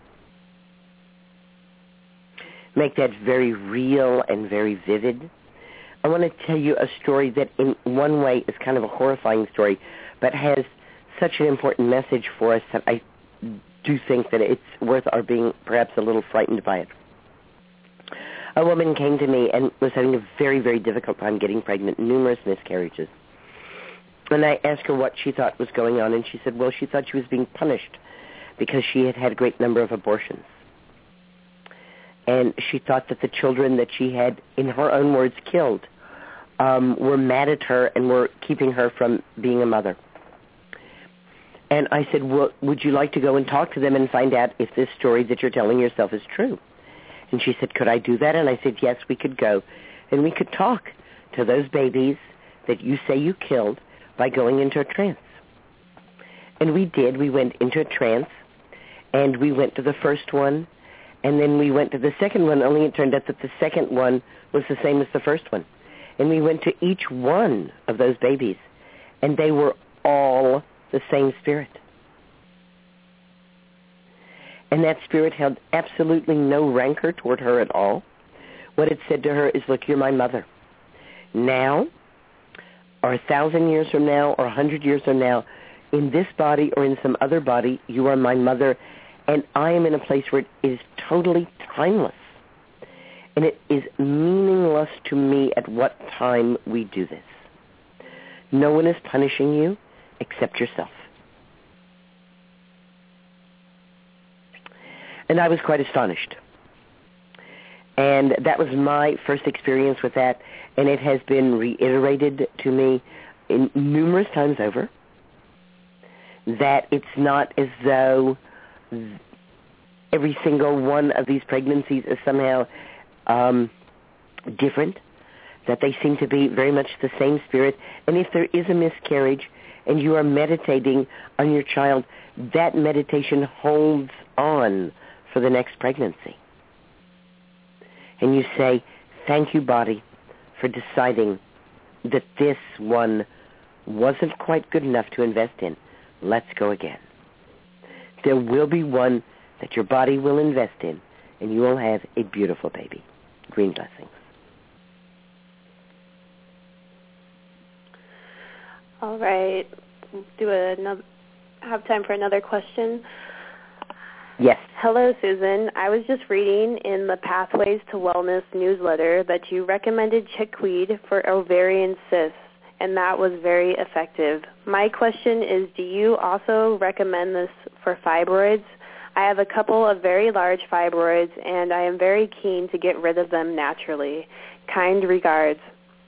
[SPEAKER 4] Make that very real and very vivid. I want to tell you a story that in one way is kind of a horrifying story, but has such an important message for us that I do think that it's worth our being perhaps a little frightened by it. A woman came to me and was having a very, very difficult time getting pregnant, numerous miscarriages. And I asked her what she thought was going on, and she said, well, she thought she was being punished because she had had a great number of abortions. And she thought that the children that she had, in her own words, killed, were mad at her and were keeping her from being a mother. And I said, well, would you like to go and talk to them and find out if this story that you're telling yourself is true? And she said, could I do that? And I said, yes, we could go. And we could talk to those babies that you say you killed by going into a trance. And we did. We went into a trance, and we went to the first one, and then we went to the second one, only it turned out that the second one was the same as the first one. And we went to each one of those babies, and they were all the same spirit. And that spirit held absolutely no rancor toward her at all. What it said to her is, look, you're my mother. Now, or 1,000 years from now, or 100 years from now, in this body or in some other body, you are my mother, and I am in a place where it is totally timeless. And it is meaningless to me at what time we do this. No one is punishing you except yourself. And I was quite astonished. And that was my first experience with that, and it has been reiterated to me numerous times over that it's not as though every single one of these pregnancies is somehow different, that they seem to be very much the same spirit. And if there is a miscarriage and you are meditating on your child, that meditation holds on for the next pregnancy. And you say, thank you, body, for deciding that this one wasn't quite good enough to invest in. Let's go again. There will be one that your body will invest in, and you will have a beautiful baby. Green blessings.
[SPEAKER 5] All right. Have time for another question?
[SPEAKER 4] Yes.
[SPEAKER 5] Hello, Susan. I was just reading in the Pathways to Wellness newsletter that you recommended chickweed for ovarian cysts, and that was very effective. My question is, do you also recommend this for fibroids? I have a couple of very large fibroids, and I am very keen to get rid of them naturally. Kind regards.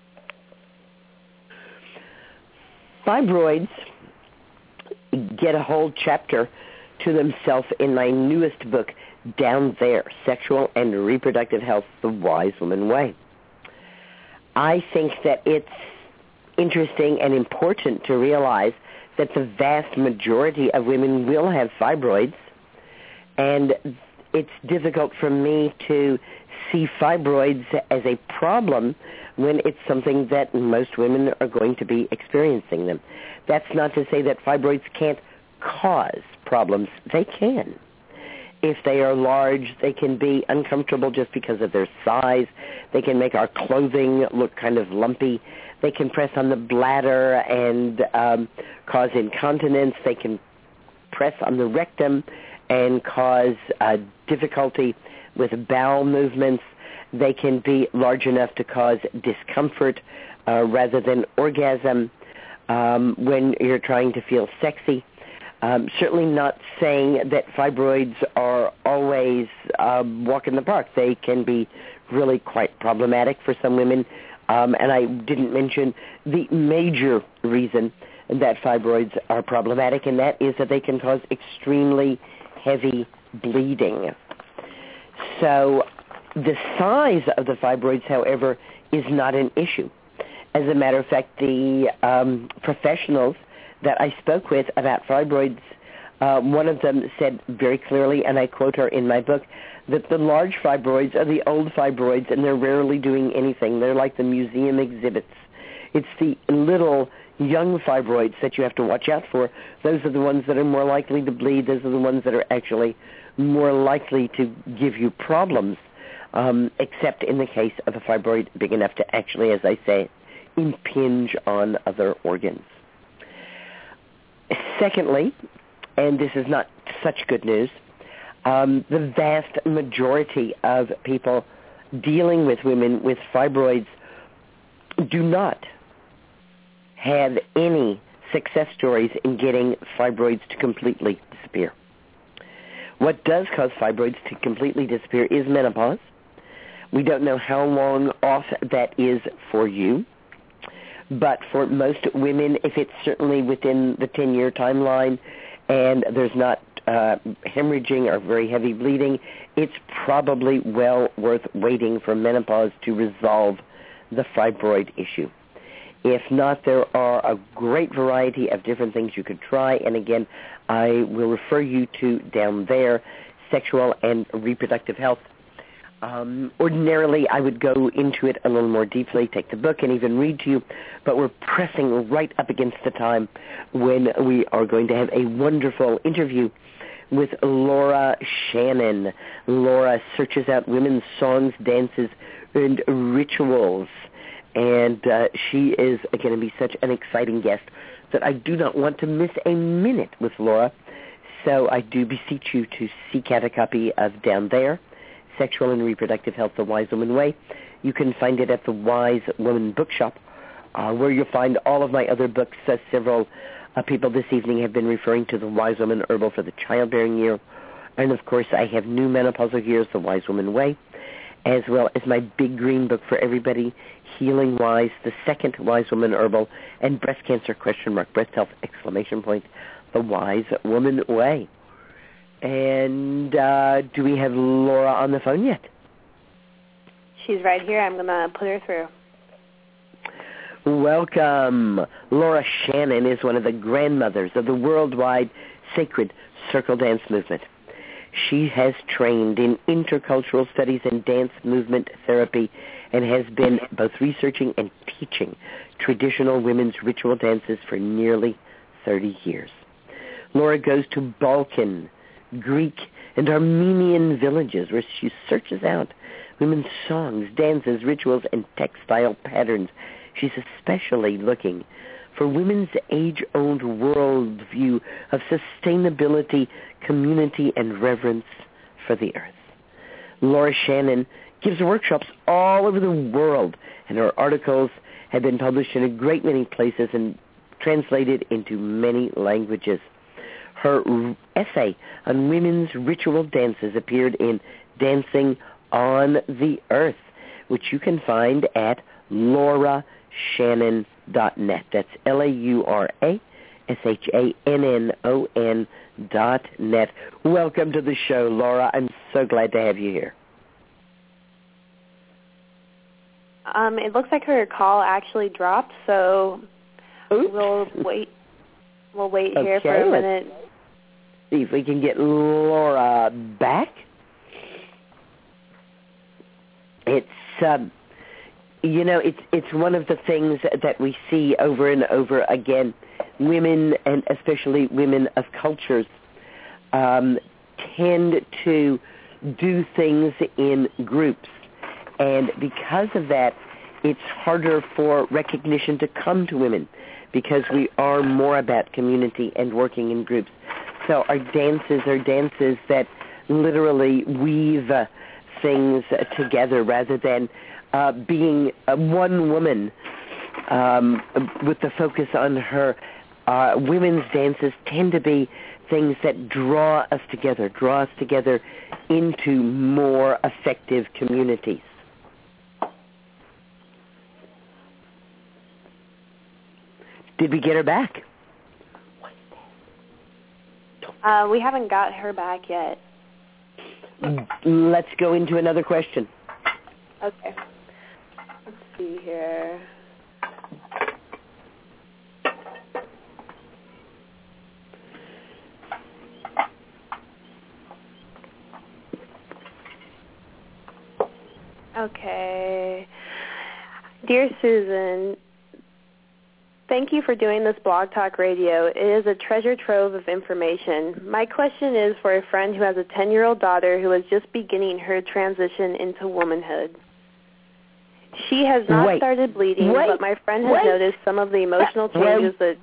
[SPEAKER 4] Fibroids get a whole chapter to themselves in my newest book, Down There, Sexual and Reproductive Health, The Wise Woman Way. I think that it's interesting and important to realize that the vast majority of women will have fibroids, and it's difficult for me to see fibroids as a problem when it's something that most women are going to be experiencing them. That's not to say that fibroids can't cause problems. They can. If they are large, they can be uncomfortable just because of their size. They can make our clothing look kind of lumpy. They can press on the bladder and cause incontinence. They can press on the rectum and cause difficulty with bowel movements. They can be large enough to cause discomfort rather than orgasm when you're trying to feel sexy. Certainly not saying that fibroids are always walk in the park. They can be really quite problematic for some women. And I didn't mention the major reason that fibroids are problematic, and that is that they can cause extremely heavy bleeding. So The size of the fibroids, however, is not an issue. As a matter of fact, the professionals that I spoke with about fibroids, one of them said very clearly, and I quote her in my book, that the large fibroids are the old fibroids, and they're rarely doing anything. They're like the museum exhibits. It's the little young fibroids that you have to watch out for. Those are the ones that are more likely to bleed. Those are the ones that are actually more likely to give you problems, except in the case of a fibroid big enough to actually, as I say, impinge on other organs. Secondly, and this is not such good news, the vast majority of people dealing with women with fibroids do not have any success stories in getting fibroids to completely disappear. What does cause fibroids to completely disappear is menopause. We don't know how long off that is for you, but for most women, if it's certainly within the 10-year timeline and there's not hemorrhaging or very heavy bleeding, it's probably well worth waiting for menopause to resolve the fibroid issue. If not, there are a great variety of different things you could try, and again, I will refer you to down there, Sexual and Reproductive Health. Ordinarily, I would go into it a little more deeply, take the book, and even read to you, but we're pressing right up against the time when we are going to have a wonderful interview with Laura Shannon. Laura searches out women's songs, dances, and rituals, and she is going to be such an exciting guest that I do not want to miss a minute with Laura. So I do beseech you to seek out a copy of Down There, Sexual and Reproductive Health, The Wise Woman Way. You can find it at the Wise Woman Bookshop, where you'll find all of my other books. Several people this evening have been referring to The Wise Woman Herbal for the Childbearing Year. And, of course, I have New Menopausal Years, The Wise Woman Way, as well as my big green book for everybody, Healing Wise, the second Wise Woman Herbal, and Breast Cancer, ? Breast Health, ! The Wise Woman Way. And do we have Laura on the phone yet?
[SPEAKER 5] She's right here. I'm going to put her through.
[SPEAKER 4] Welcome. Laura Shannon is one of the grandmothers of the worldwide sacred circle dance movement. She has trained in intercultural studies and dance movement therapy and has been both researching and teaching traditional women's ritual dances for nearly 30 years. Laura goes to Balkan, Greek, and Armenian villages where she searches out women's songs, dances, rituals, and textile patterns. She's especially looking for women's age-old worldview of sustainability, community, and reverence for the earth. Laura Shannon gives workshops all over the world, and her articles have been published in a great many places and translated into many languages. Her essay on women's ritual dances appeared in Dancing on the Earth, which you can find at laurashannon.net. That's LauraShannon.net. Welcome to the show, Laura. I'm so glad to have you here.
[SPEAKER 5] It looks like her call actually dropped, so
[SPEAKER 4] Oops.
[SPEAKER 5] We'll wait here for a minute.
[SPEAKER 4] See if we can get Laura back. It's it's one of the things that we see over and over again. Women, and especially women of cultures, tend to do things in groups. And because of that, it's harder for recognition to come to women because we are more about community and working in groups. So our dances are dances that literally weave things together rather than being one woman with the focus on her. Women's dances tend to be things that draw us together into more effective communities. Did we get her back?
[SPEAKER 5] We haven't got her back yet.
[SPEAKER 4] Let's go into another question.
[SPEAKER 5] Okay. Let's see here. Okay. Dear Susan, thank you for doing this Blog Talk Radio. It is a treasure trove of information. My question is for a friend who has a 10-year-old daughter who is just beginning her transition into womanhood. She has not started bleeding, but my friend has noticed some of the emotional changes that...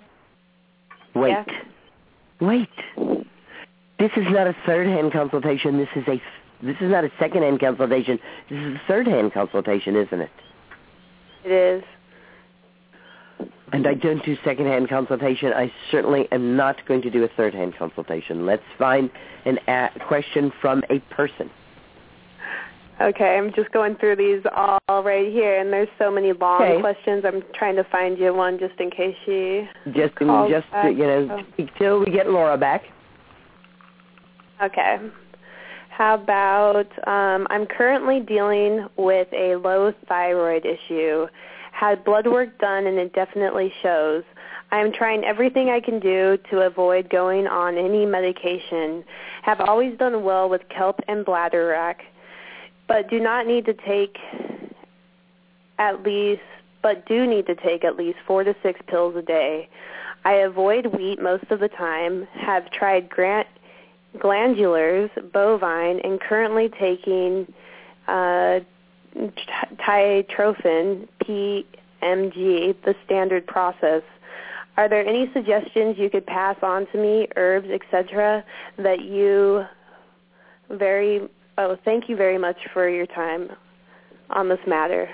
[SPEAKER 4] Wait. This is not a third-hand consultation. This is not a second-hand consultation. This is a third-hand consultation, isn't it?
[SPEAKER 5] It is.
[SPEAKER 4] And I don't do second-hand consultation. I certainly am not going to do a third-hand consultation. Let's find a question from a person.
[SPEAKER 5] Okay, I'm just going through these all right here, and there's so many long questions. I'm trying to find you one just in case she calls back.
[SPEAKER 4] Till we get Laura back.
[SPEAKER 5] Okay. How about I'm currently dealing with a low thyroid issue. Had blood work done, and it definitely shows. I am trying everything I can do to avoid going on any medication. Have always done well with kelp and bladderwrack, but do need to take at least 4 to 6 pills a day. I avoid wheat most of the time. Have tried glandulars, bovine, and currently taking tiotrophine, PMG, the standard process. Are there any suggestions you could pass on to me, herbs, etc., that you thank you very much for your time on this matter.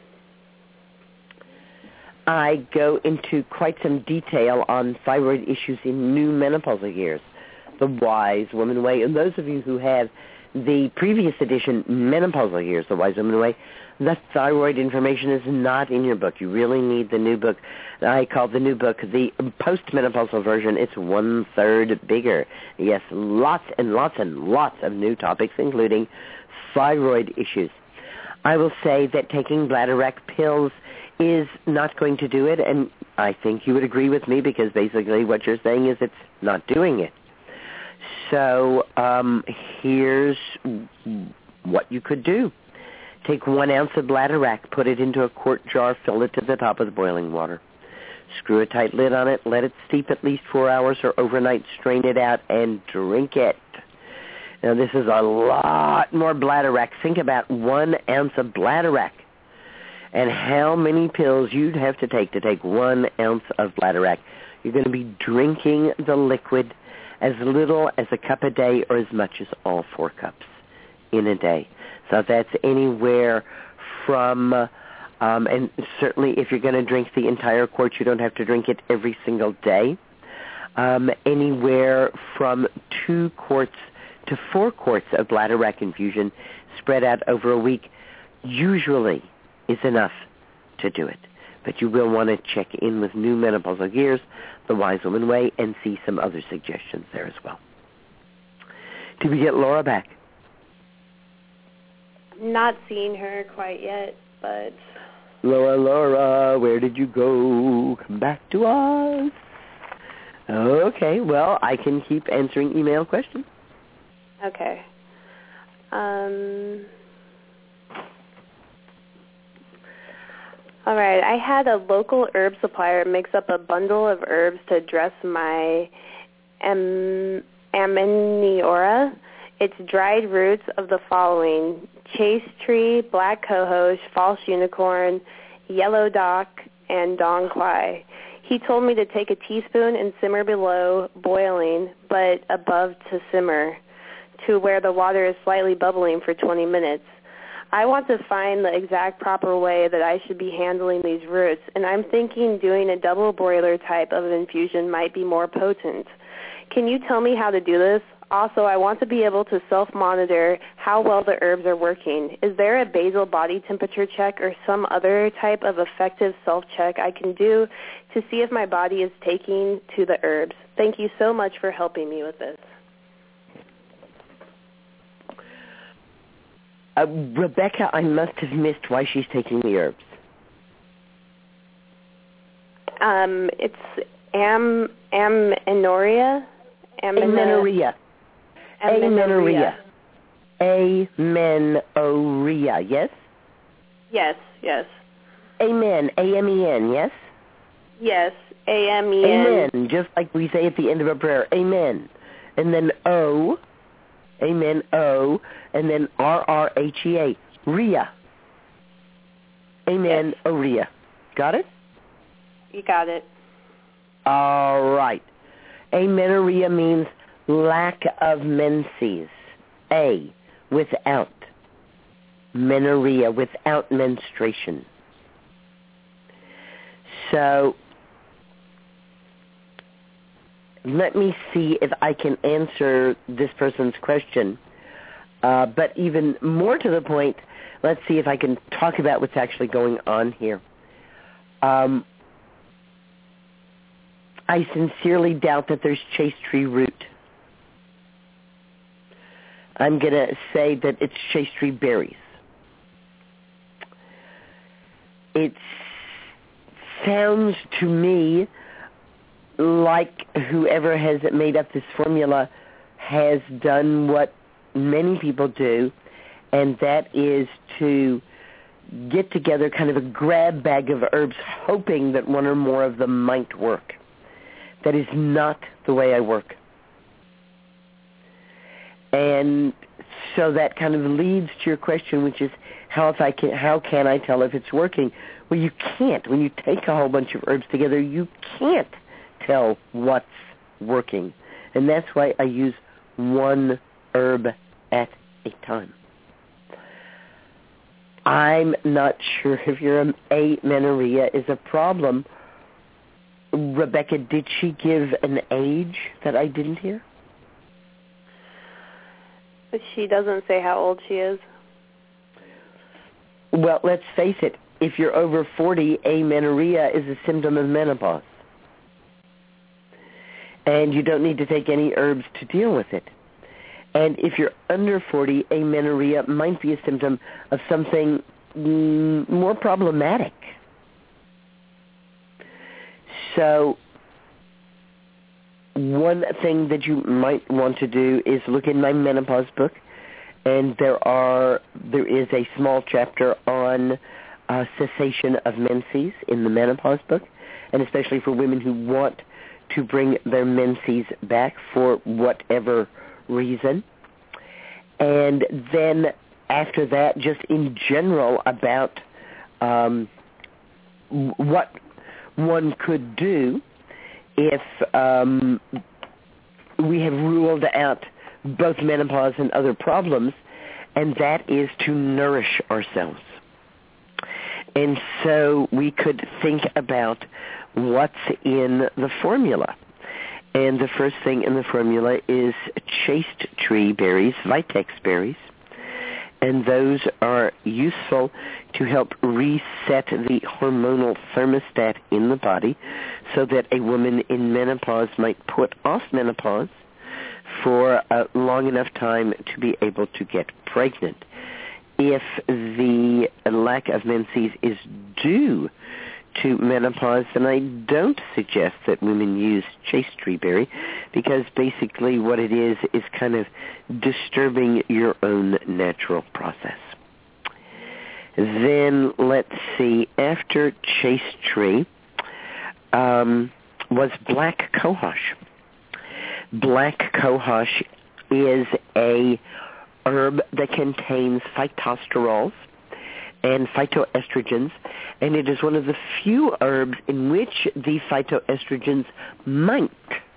[SPEAKER 4] I go into quite some detail on thyroid issues in new menopausal years, the Wise Woman Way. And those of you who have the previous edition, Menopausal Years, the Wise Woman Way, the thyroid information is not in your book. You really need the new book. I call the new book the post-menopausal version. It's 1/3 bigger. Yes, lots and lots and lots of new topics, including thyroid issues. I will say that taking bladderwrack pills is not going to do it, and I think you would agree with me because basically what you're saying is it's not doing it. So here's what you could do. Take 1 ounce of bladderwrack, put it into a quart jar, fill it to the top with boiling water. Screw a tight lid on it, let it steep at least 4 hours or overnight, strain it out, and drink it. Now, this is a lot more bladderwrack. Think about 1 ounce of bladderwrack and how many pills you'd have to take 1 ounce of bladderwrack. You're going to be drinking the liquid as little as a cup a day or as much as all 4 cups in a day. So that's anywhere from, and certainly if you're going to drink the entire quart, you don't have to drink it every single day, anywhere from 2 quarts to 4 quarts of bladderwrack infusion spread out over a week usually is enough to do it. But you will want to check in with New Menopausal Years, The Wise Woman Way, and see some other suggestions there as well. Did we get Laura back?
[SPEAKER 5] Not seeing her quite yet, but...
[SPEAKER 4] Laura, where did you go? Come back to us. Okay, well, I can keep answering email questions.
[SPEAKER 5] Okay. All right, I had a local herb supplier mix up a bundle of herbs to address my amenorrhea. It's dried roots of the following: chase tree, black cohosh, false unicorn, yellow dock, and dong quai. He told me to take a teaspoon and simmer below boiling, but above to simmer, to where the water is slightly bubbling for 20 minutes. I want to find the exact proper way that I should be handling these roots, and I'm thinking doing a double boiler type of infusion might be more potent. Can you tell me how to do this? Also, I want to be able to self-monitor how well the herbs are working. Is there a basal body temperature check or some other type of effective self-check I can do to see if my body is taking to the herbs? Thank you so much for helping me with this.
[SPEAKER 4] Rebecca, I must have missed why she's taking the herbs.
[SPEAKER 5] It's amenorrhea.
[SPEAKER 4] Amenorrhea. Amenorrhea. Amenorrhea, yes?
[SPEAKER 5] Yes.
[SPEAKER 4] Amen, A-M-E-N, yes?
[SPEAKER 5] Yes, A-M-E-N.
[SPEAKER 4] Amen, just like we say at the end of a prayer, amen. And then O, amen, O, and then R-R-H-E-A, Rhea. Amen,
[SPEAKER 5] yes.
[SPEAKER 4] Rhea. Got it?
[SPEAKER 5] You got it.
[SPEAKER 4] All right. Amenorrhea means lack of menses. A, without. Menorrhea, without menstruation. So let me see if I can answer this person's question. But even more to the point, let's see if I can talk about what's actually going on here. I sincerely doubt that there's chaste tree root. I'm going to say that it's chaste tree berries. It sounds to me like whoever has made up this formula has done what many people do, and that is to get together kind of a grab bag of herbs, hoping that one or more of them might work. That is not the way I work. And so that kind of leads to your question, which is how can I tell if it's working? Well, you can't. When you take a whole bunch of herbs together, you can't tell what's working. And that's why I use one herb at a time. I'm not sure if your amenorrhea is a problem. Rebecca, did she give an age that I didn't hear?
[SPEAKER 5] She doesn't say how old she is.
[SPEAKER 4] Well, let's face it. If you're over 40, amenorrhea is a symptom of menopause. And you don't need to take any herbs to deal with it. And if you're under 40, amenorrhea might be a symptom of something more problematic. So one thing that you might want to do is look in my menopause book, and there is a small chapter on cessation of menses in the menopause book, and especially for women who want to bring their menses back for whatever reason. And then after that, just in general about what one could do if we have ruled out both menopause and other problems, and that is to nourish ourselves. And so we could think about what's in the formula. And the first thing in the formula is chaste tree berries, vitex berries. And those are useful to help reset the hormonal thermostat in the body so that a woman in menopause might put off menopause for a long enough time to be able to get pregnant. If the lack of menses is due to menopause, then I don't suggest that women use chaste tree berry, because basically what it is kind of disturbing your own natural process. Then let's see, after chaste tree was black cohosh. Black cohosh is a herb that contains phytosterols and phytoestrogens, and it is one of the few herbs in which the phytoestrogens might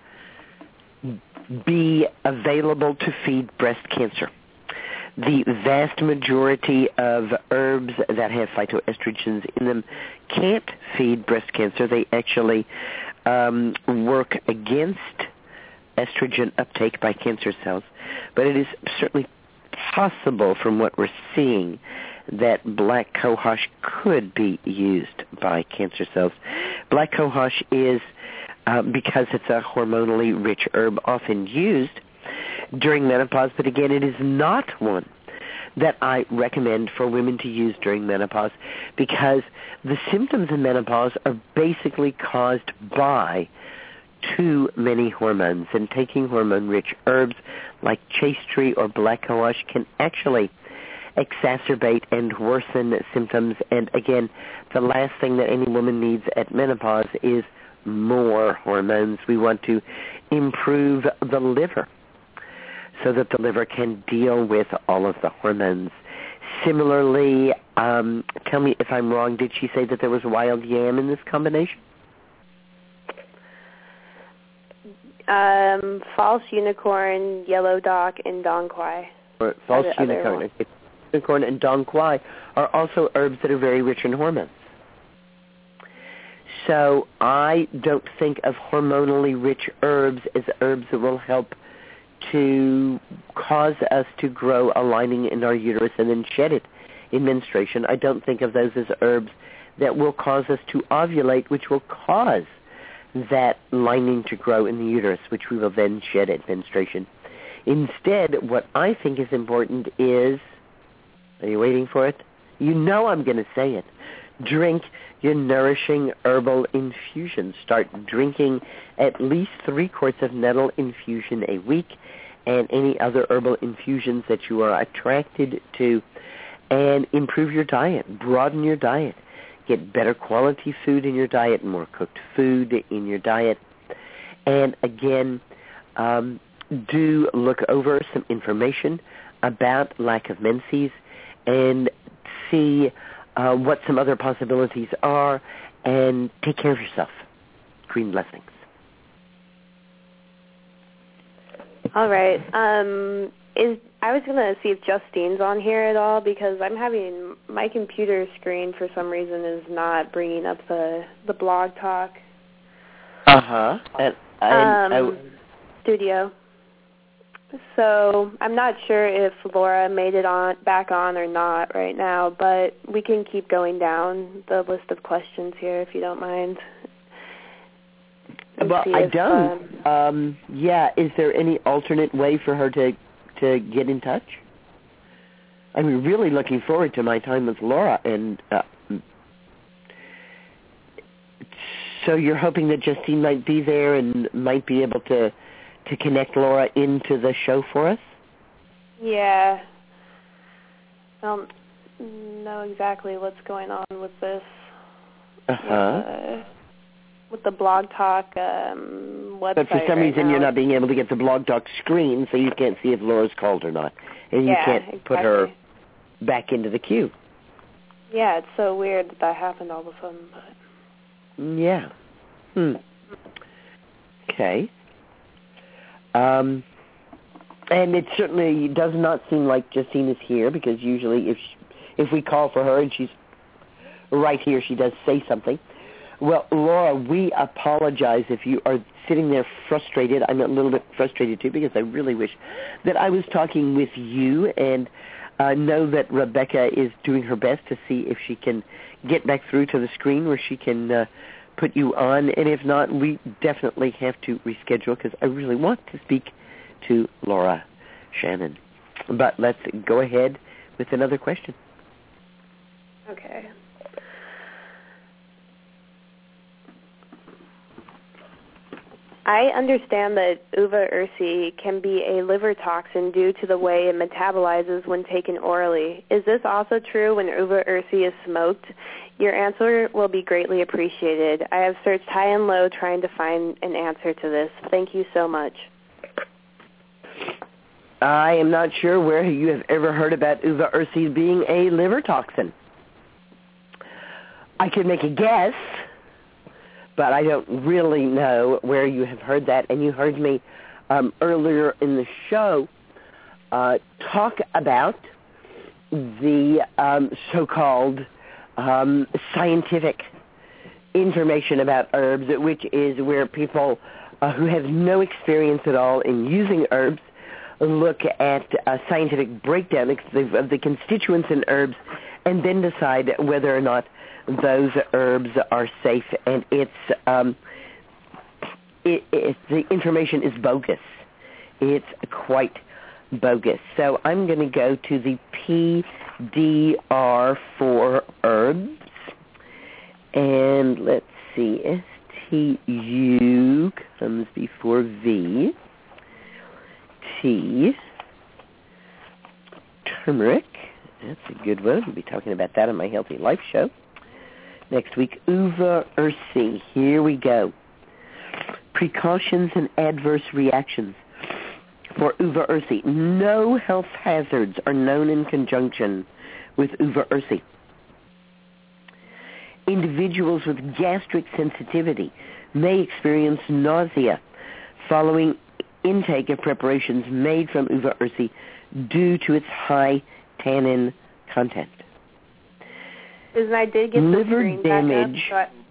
[SPEAKER 4] be available to feed breast cancer. The vast majority of herbs that have phytoestrogens in them can't feed breast cancer. They actually work against estrogen uptake by cancer cells. But it is certainly possible, from what we're seeing, that black cohosh could be used by cancer cells. Black cohosh is, because it's a hormonally rich herb, often used during menopause, but again, it is not one that I recommend for women to use during menopause, because the symptoms of menopause are basically caused by too many hormones, and taking hormone-rich herbs like chaste tree or black cohosh can actually exacerbate and worsen symptoms. And again, the last thing that any woman needs at menopause is more hormones. We want to improve the liver so that the liver can deal with all of the hormones. Similarly, tell me if I'm wrong, did she say that there was wild yam in this combination?
[SPEAKER 5] False unicorn, yellow dock, and dong quai.
[SPEAKER 4] False unicorn and dong quai are also herbs that are very rich in hormones. So I don't think of hormonally rich herbs as herbs that will help to cause us to grow a lining in our uterus and then shed it in menstruation. I don't think of those as herbs that will cause us to ovulate, which will cause that lining to grow in the uterus, which we will then shed at menstruation. Instead, what I think is important is, are you waiting for it? You know I'm going to say it. Drink your nourishing herbal infusion. Start drinking at least 3 quarts of nettle infusion a week, and any other herbal infusions that you are attracted to, and improve your diet, broaden your diet. Get better quality food in your diet, more cooked food in your diet. And again, do look over some information about lack of menses and see what some other possibilities are, and take care of yourself. Green blessings.
[SPEAKER 5] All right. I was going to see if Justine's on here at all, because I'm having my computer screen for some reason is not bringing up the blog talk. Studio. So I'm not sure if Laura made it back on or not right now, but we can keep going down the list of questions here if you don't mind.
[SPEAKER 4] Well, I don't. Is there any alternate way for her to get in touch? I'm really looking forward to my time with Laura, and so you're hoping that Justine might be there and might be able to connect Laura into the show for us? Yeah.
[SPEAKER 5] I don't know exactly what's going on with this. With the Blog Talk website.
[SPEAKER 4] But for some reason you're not being able to get the Blog Talk screen, so you can't see if Laura's called or not. And you can't put her back into the queue.
[SPEAKER 5] Yeah, it's so weird that happened all of a sudden. But.
[SPEAKER 4] Yeah. Okay. And it certainly does not seem like Justine is here, because usually if we call for her and she's right here, she does say something. Well, Laura, we apologize if you are sitting there frustrated. I'm a little bit frustrated, too, because I really wish that I was talking with you, and know that Rebecca is doing her best to see if she can get back through to the screen where she can put you on. And if not, we definitely have to reschedule, because I really want to speak to Laura Shannon. But let's go ahead with another question.
[SPEAKER 5] Okay. I understand that uva ursi can be a liver toxin due to the way it metabolizes when taken orally. Is this also true when uva ursi is smoked? Your answer will be greatly appreciated. I have searched high and low trying to find an answer to this. Thank you so much.
[SPEAKER 4] I am not sure where you have ever heard about uva ursi being a liver toxin. I could make a guess, but I don't really know where you have heard that. And you heard me earlier in the show talk about the so-called scientific information about herbs, which is where people who have no experience at all in using herbs look at a scientific breakdown of the constituents in herbs and then decide whether or not those herbs are safe. And the information is bogus. It's quite bogus. So I'm going to go to the STDR for herbs. And let's see, STU comes before V. T, turmeric. That's a good one. We'll be talking about that on my Healthy Life show. Next week, Uva Ursi. Here we go. Precautions and adverse reactions for Uva Ursi. No health hazards are known in conjunction with Uva Ursi. Individuals with gastric sensitivity may experience nausea following intake of preparations made from Uva Ursi due to its high tannin content.
[SPEAKER 5] Susan, I did get
[SPEAKER 4] liver
[SPEAKER 5] the screen
[SPEAKER 4] damage.
[SPEAKER 5] Back up, so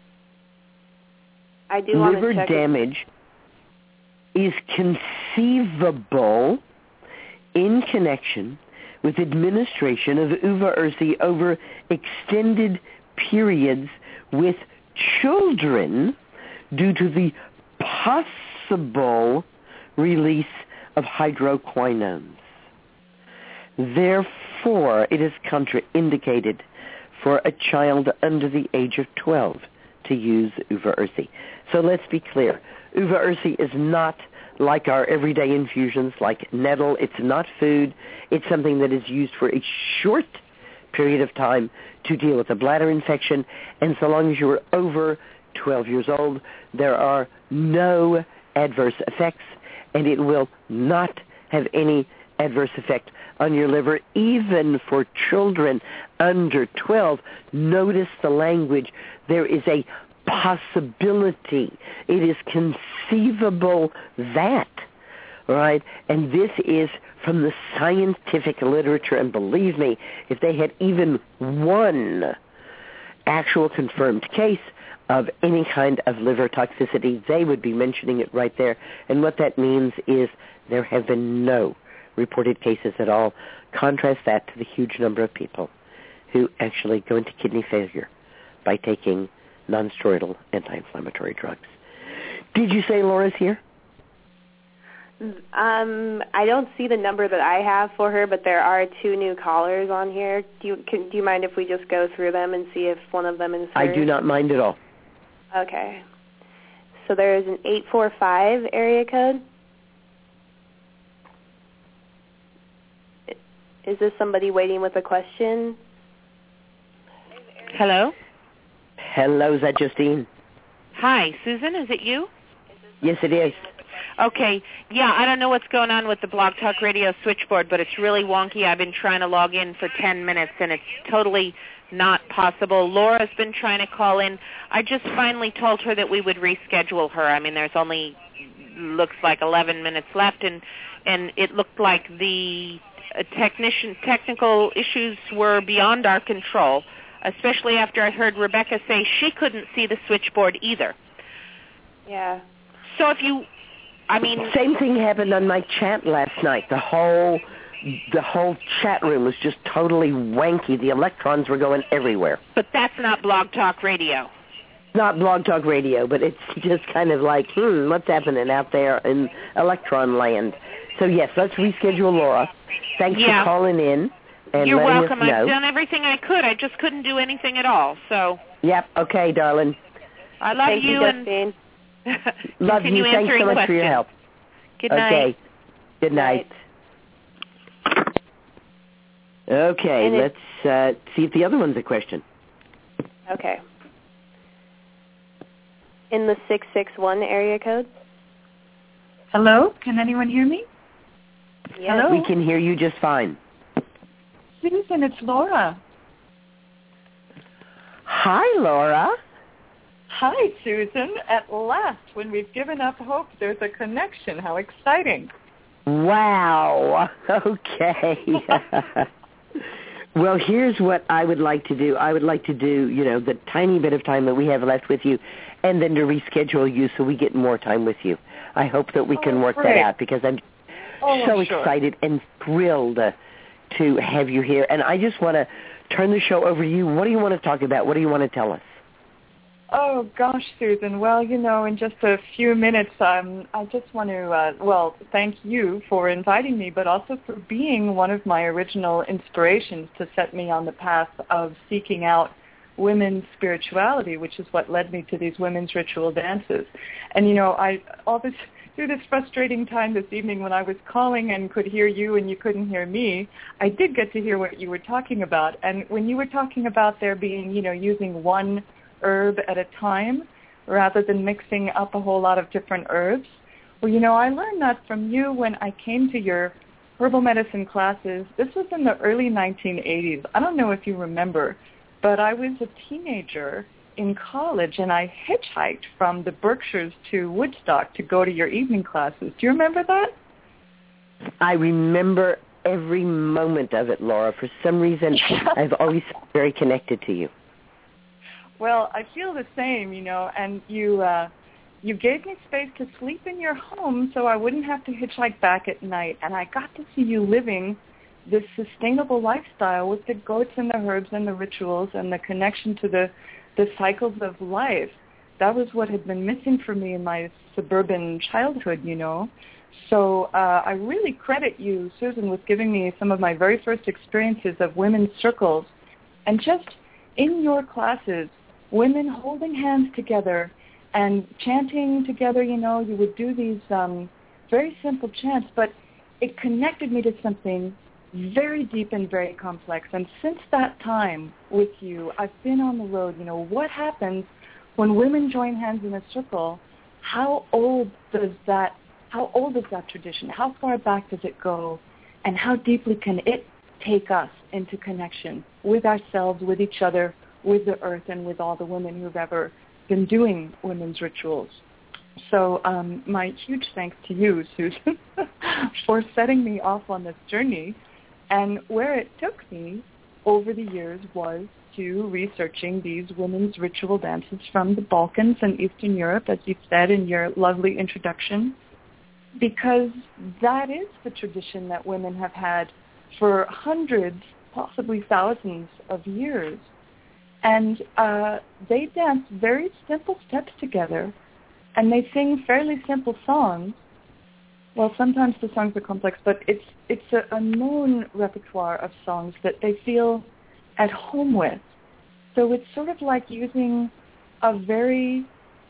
[SPEAKER 5] I do want to check.
[SPEAKER 4] Liver damage is conceivable in connection with administration of Uva Ursi over extended periods with children due to the possible release of hydroquinones. Therefore, it is contraindicated for a child under the age of 12 to use Uva Ursi. So let's be clear. Uva Ursi is not like our everyday infusions like nettle. It's not food. It's something that is used for a short period of time to deal with a bladder infection. And so long as you are over 12 years old, there are no adverse effects, and it will not have any adverse effect on your liver, even for children under 12. Notice the language. There is a possibility. It is conceivable that, right? And this is from the scientific literature, and believe me, if they had even one actual confirmed case of any kind of liver toxicity, they would be mentioning it right there. And what that means is there have been no reported cases at all. Contrast that to the huge number of people who actually go into kidney failure by taking non-steroidal anti-inflammatory drugs. Did you say Laura's here?
[SPEAKER 5] I don't see the number that I have for her, but there are 2 new callers on here. Do you mind if we just go through them and see if one of them is hers?
[SPEAKER 4] I do not mind at all.
[SPEAKER 5] Okay. So there is an 845 area code. Is this somebody waiting with a question?
[SPEAKER 3] Hello?
[SPEAKER 4] Hello, is that Justine?
[SPEAKER 3] Hi, Susan, is it you?
[SPEAKER 4] Yes, it is.
[SPEAKER 3] Okay, yeah, I don't know what's going on with the Blog Talk Radio switchboard, but it's really wonky. I've been trying to log in for 10 minutes, and it's totally not possible. Laura's been trying to call in. I just finally told her that we would reschedule her. I mean, there's only, looks like 11 minutes left, and it looked like the technical issues were beyond our control, especially after I heard Rebecca say she couldn't see the switchboard either.
[SPEAKER 5] Yeah.
[SPEAKER 3] So if you, I mean...
[SPEAKER 4] Same thing happened on my chat last night. The whole chat room was just totally wanky. The electrons were going everywhere.
[SPEAKER 3] But that's not Blog Talk Radio.
[SPEAKER 4] Not Blog Talk Radio, but it's just kind of like, what's happening out there in electron land? So, yes, let's reschedule Laura. Thanks for calling in. And
[SPEAKER 3] you're welcome.
[SPEAKER 4] Us know.
[SPEAKER 3] I've done everything I could. I just couldn't do anything at all. So.
[SPEAKER 4] Yep. Okay, darling.
[SPEAKER 3] I love
[SPEAKER 5] Thank
[SPEAKER 3] you
[SPEAKER 5] and
[SPEAKER 4] love you. Thanks so much for your help.
[SPEAKER 3] Good night.
[SPEAKER 4] Okay. Good night. Okay, let's see if the other one's a question.
[SPEAKER 5] Okay. In the 661 area code.
[SPEAKER 11] Hello? Can anyone hear me?
[SPEAKER 5] Yes.
[SPEAKER 11] Hello?
[SPEAKER 4] We can hear you just fine.
[SPEAKER 11] Susan, it's Laura.
[SPEAKER 4] Hi, Laura.
[SPEAKER 11] Hi, Susan. At last, when we've given up hope, there's a connection. How exciting.
[SPEAKER 4] Wow. Okay. Well, here's what I would like to do. I would like to do, the tiny bit of time that we have left with you, and then to reschedule you so we get more time with you. I hope that we can work that out, because I'm so excited and thrilled to have you here. And I just want to turn the show over to you. What do you want to talk about? What do you want to tell us?
[SPEAKER 11] Oh, gosh, Susan. Well, in just a few minutes, I just want to, thank you for inviting me, but also for being one of my original inspirations to set me on the path of seeking out women's spirituality, which is what led me to these women's ritual dances. And, through this frustrating time this evening when I was calling and could hear you and you couldn't hear me, I did get to hear what you were talking about. And when you were talking about there being, using one herb at a time rather than mixing up a whole lot of different herbs. Well, I learned that from you when I came to your herbal medicine classes. This was in the early 1980s. I don't know if you remember, but I was a teenager in college and I hitchhiked from the Berkshires to Woodstock to go to your evening classes. Do you remember that?
[SPEAKER 4] I remember every moment of it, Laura. For some reason, I've always been very connected to you.
[SPEAKER 11] Well, I feel the same, and you gave me space to sleep in your home so I wouldn't have to hitchhike back at night. And I got to see you living this sustainable lifestyle with the goats and the herbs and the rituals and the connection to the cycles of life. That was what had been missing for me in my suburban childhood, So I really credit you, Susan, with giving me some of my very first experiences of women's circles. And just in your classes, women holding hands together and chanting together, you would do these very simple chants, but it connected me to something very deep and very complex. And since that time with you, I've been on the road. What happens when women join hands in a circle? How old is that tradition? How far back does it go? And how deeply can it take us into connection with ourselves, with each other, with the earth, and with all the women who've ever been doing women's rituals? So my huge thanks to you, Susan, for setting me off on this journey. And where it took me over the years was to researching these women's ritual dances from the Balkans and Eastern Europe, as you said in your lovely introduction, because that is the tradition that women have had for hundreds, possibly thousands of years. And they dance very simple steps together, and they sing fairly simple songs. Well, sometimes the songs are complex, but it's a known repertoire of songs that they feel at home with. So it's sort of like using a very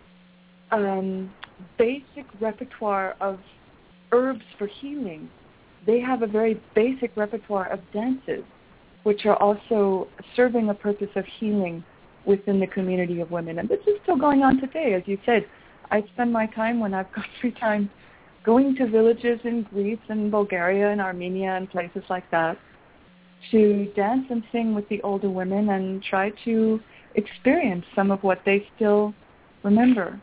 [SPEAKER 11] basic repertoire of herbs for healing. They have a very basic repertoire of dances, which are also serving a purpose of healing within the community of women. And this is still going on today. As you said, I spend my time when I've got free time going to villages in Greece and Bulgaria and Armenia and places like that to dance and sing with the older women and try to experience some of what they still remember.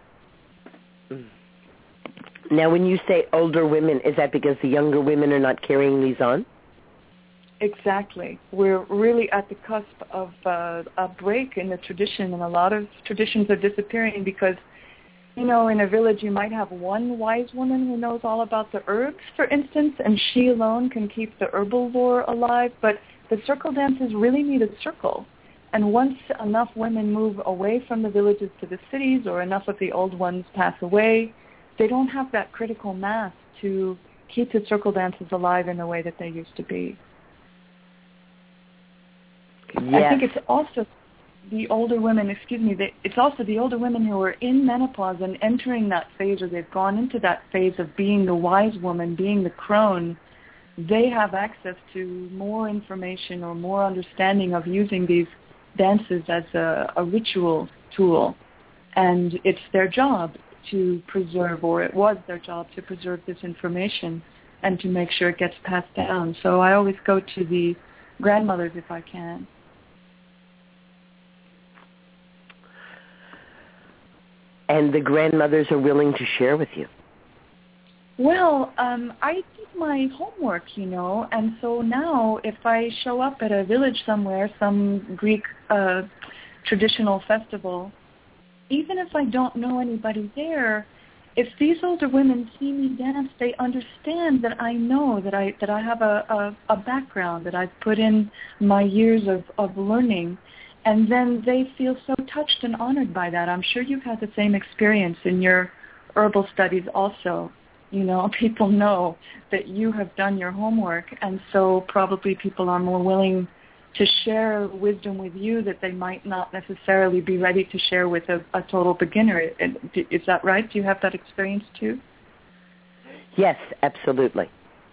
[SPEAKER 4] Now, when you say older women, is that because the younger women are not carrying these on?
[SPEAKER 11] Exactly. We're really at the cusp of a break in the tradition, and a lot of traditions are disappearing because, in a village you might have one wise woman who knows all about the herbs, for instance, and she alone can keep the herbal lore alive, but the circle dances really need a circle. And once enough women move away from the villages to the cities, or enough of the old ones pass away, they don't have that critical mass to keep the circle dances alive in the way that they used to be. Yes. I think it's also the older women, it's also the older women who are in menopause and entering that phase, or they've gone into that phase of being the wise woman, being the crone. They have access to more information or more understanding of using these dances as a ritual tool. And it's their job to preserve, or it was their job to preserve this information and to make sure it gets passed down. So I always go to the grandmothers if I can.
[SPEAKER 4] And the grandmothers are willing to share with you?
[SPEAKER 11] Well, I did my homework, and so now if I show up at a village somewhere, some Greek traditional festival, even if I don't know anybody there, if these older women see me dance, they understand that I know that I have a background, that I've put in my years of learning, And then they feel so touched and honored by that. I'm sure you've had the same experience in your herbal studies also. You know, people know that you have done your homework, and so probably people are more willing to share wisdom with you that they might not necessarily be ready to share with a total beginner. Is that right? Do you have that experience too?
[SPEAKER 4] Yes, absolutely.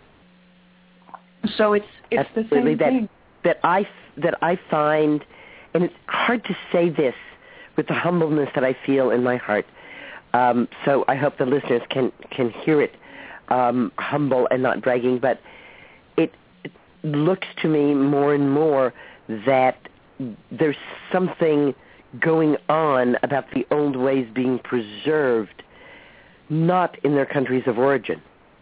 [SPEAKER 11] So it's absolutely
[SPEAKER 4] the same thing that I find, and it's hard to say this with the humbleness that I feel in my heart. So I hope the listeners can hear it, humble and not bragging, but it looks to me more and more that there's something going on about the old ways being preserved, not in their countries of origin.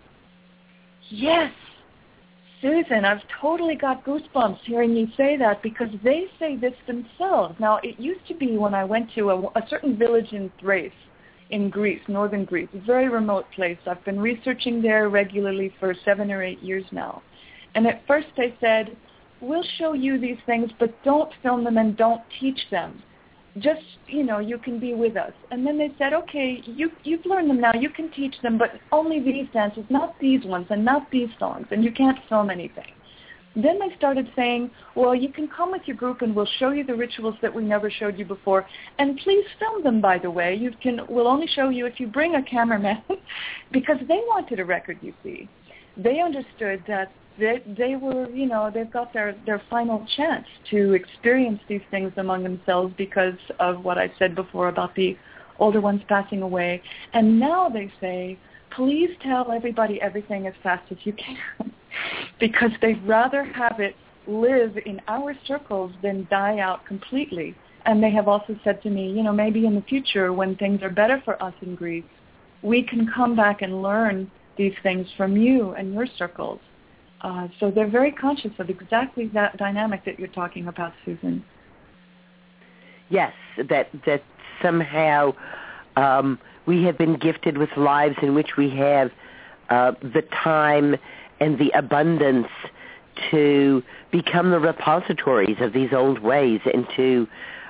[SPEAKER 11] Yes. Susan, I've totally got goosebumps hearing you say that, because they say this themselves. Now, it used to be when I went to a certain village in Thrace, in Greece, northern Greece, a very remote place. I've been researching there regularly for 7 or 8 years now. And at first they said, we'll show you these things, but don't film them and don't teach them. Just, you can be with us. And then they said, okay, you've learned them now. You can teach them, but only these dances, not these ones and not these songs, and you can't film anything. Then they started saying, well, you can come with your group and we'll show you the rituals that we never showed you before. And please film them, by the way. We'll only show you if you bring a cameraman, because they wanted a record, you see. They understood that they were, they've got their final chance to experience these things among themselves because of what I said before about the older ones passing away. And now they say, please tell everybody everything as fast as you can, because they'd rather have it live in our circles than die out completely. And they have also said to me, maybe in the future when things are better for us in Greece, we can come back and learn these things from you and your circles. So they're very conscious of exactly that dynamic that you're talking about, Susan.
[SPEAKER 4] Yes, that somehow we have been gifted with lives in which we have the time and the abundance to become the repositories of these old ways and to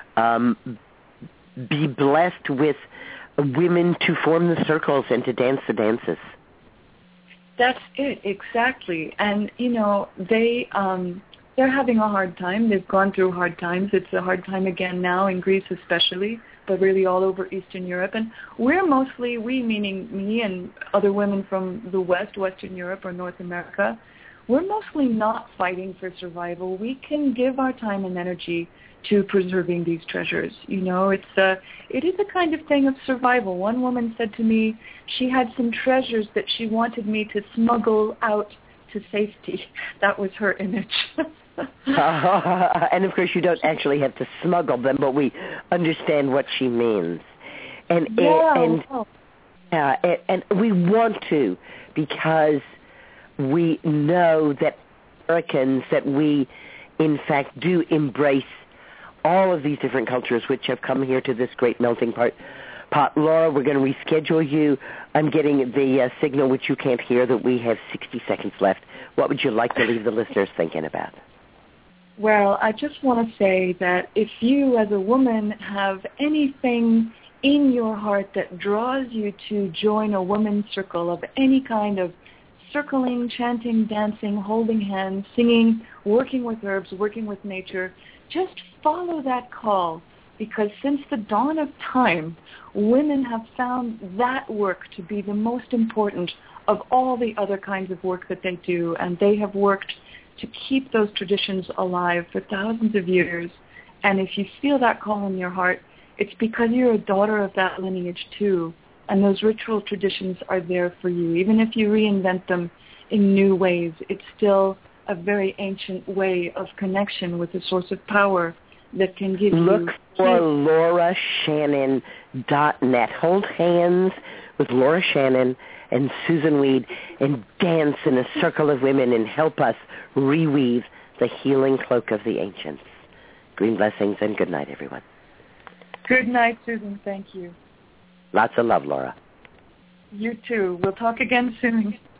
[SPEAKER 4] be blessed with women to form the circles and to dance the dances.
[SPEAKER 11] That's it, exactly. And, they're having a hard time. They've gone through hard times. It's a hard time again now, in Greece especially, but really all over Eastern Europe. And we're mostly, we meaning me and other women from the West, Western Europe or North America, we're mostly not fighting for survival. We can give our time and energy to preserving these treasures. It is a kind of thing of survival. One woman said to me she had some treasures that she wanted me to smuggle out to safety. That was her image.
[SPEAKER 4] And of course you don't actually have to smuggle them, but we understand what she means. And we want to, because we know that Americans, that we in fact do embrace all of these different cultures which have come here to this great melting pot. Laura, we're going to reschedule you. I'm getting the signal, which you can't hear, that we have 60 seconds left. What would you like to leave the listeners thinking about?
[SPEAKER 11] Well, I just want to say that if you as a woman have anything in your heart that draws you to join a women's circle of any kind of circling, chanting, dancing, holding hands, singing, working with herbs, working with nature, just follow that call, because since the dawn of time, women have found that work to be the most important of all the other kinds of work that they do, and they have worked to keep those traditions alive for thousands of years. And if you feel that call in your heart, it's because you're a daughter of that lineage too, and those ritual traditions are there for you. Even if you reinvent them in new ways, it's still a very ancient way of connection with a source of power that can give you...
[SPEAKER 4] Look for LauraShannon.net. Hold hands with Laura Shannon and Susan Weed and dance in a circle of women and help us reweave the healing cloak of the ancients. Green blessings and good night, everyone.
[SPEAKER 11] Good night, Susan. Thank you.
[SPEAKER 4] Lots of love, Laura.
[SPEAKER 11] You too. We'll talk again soon.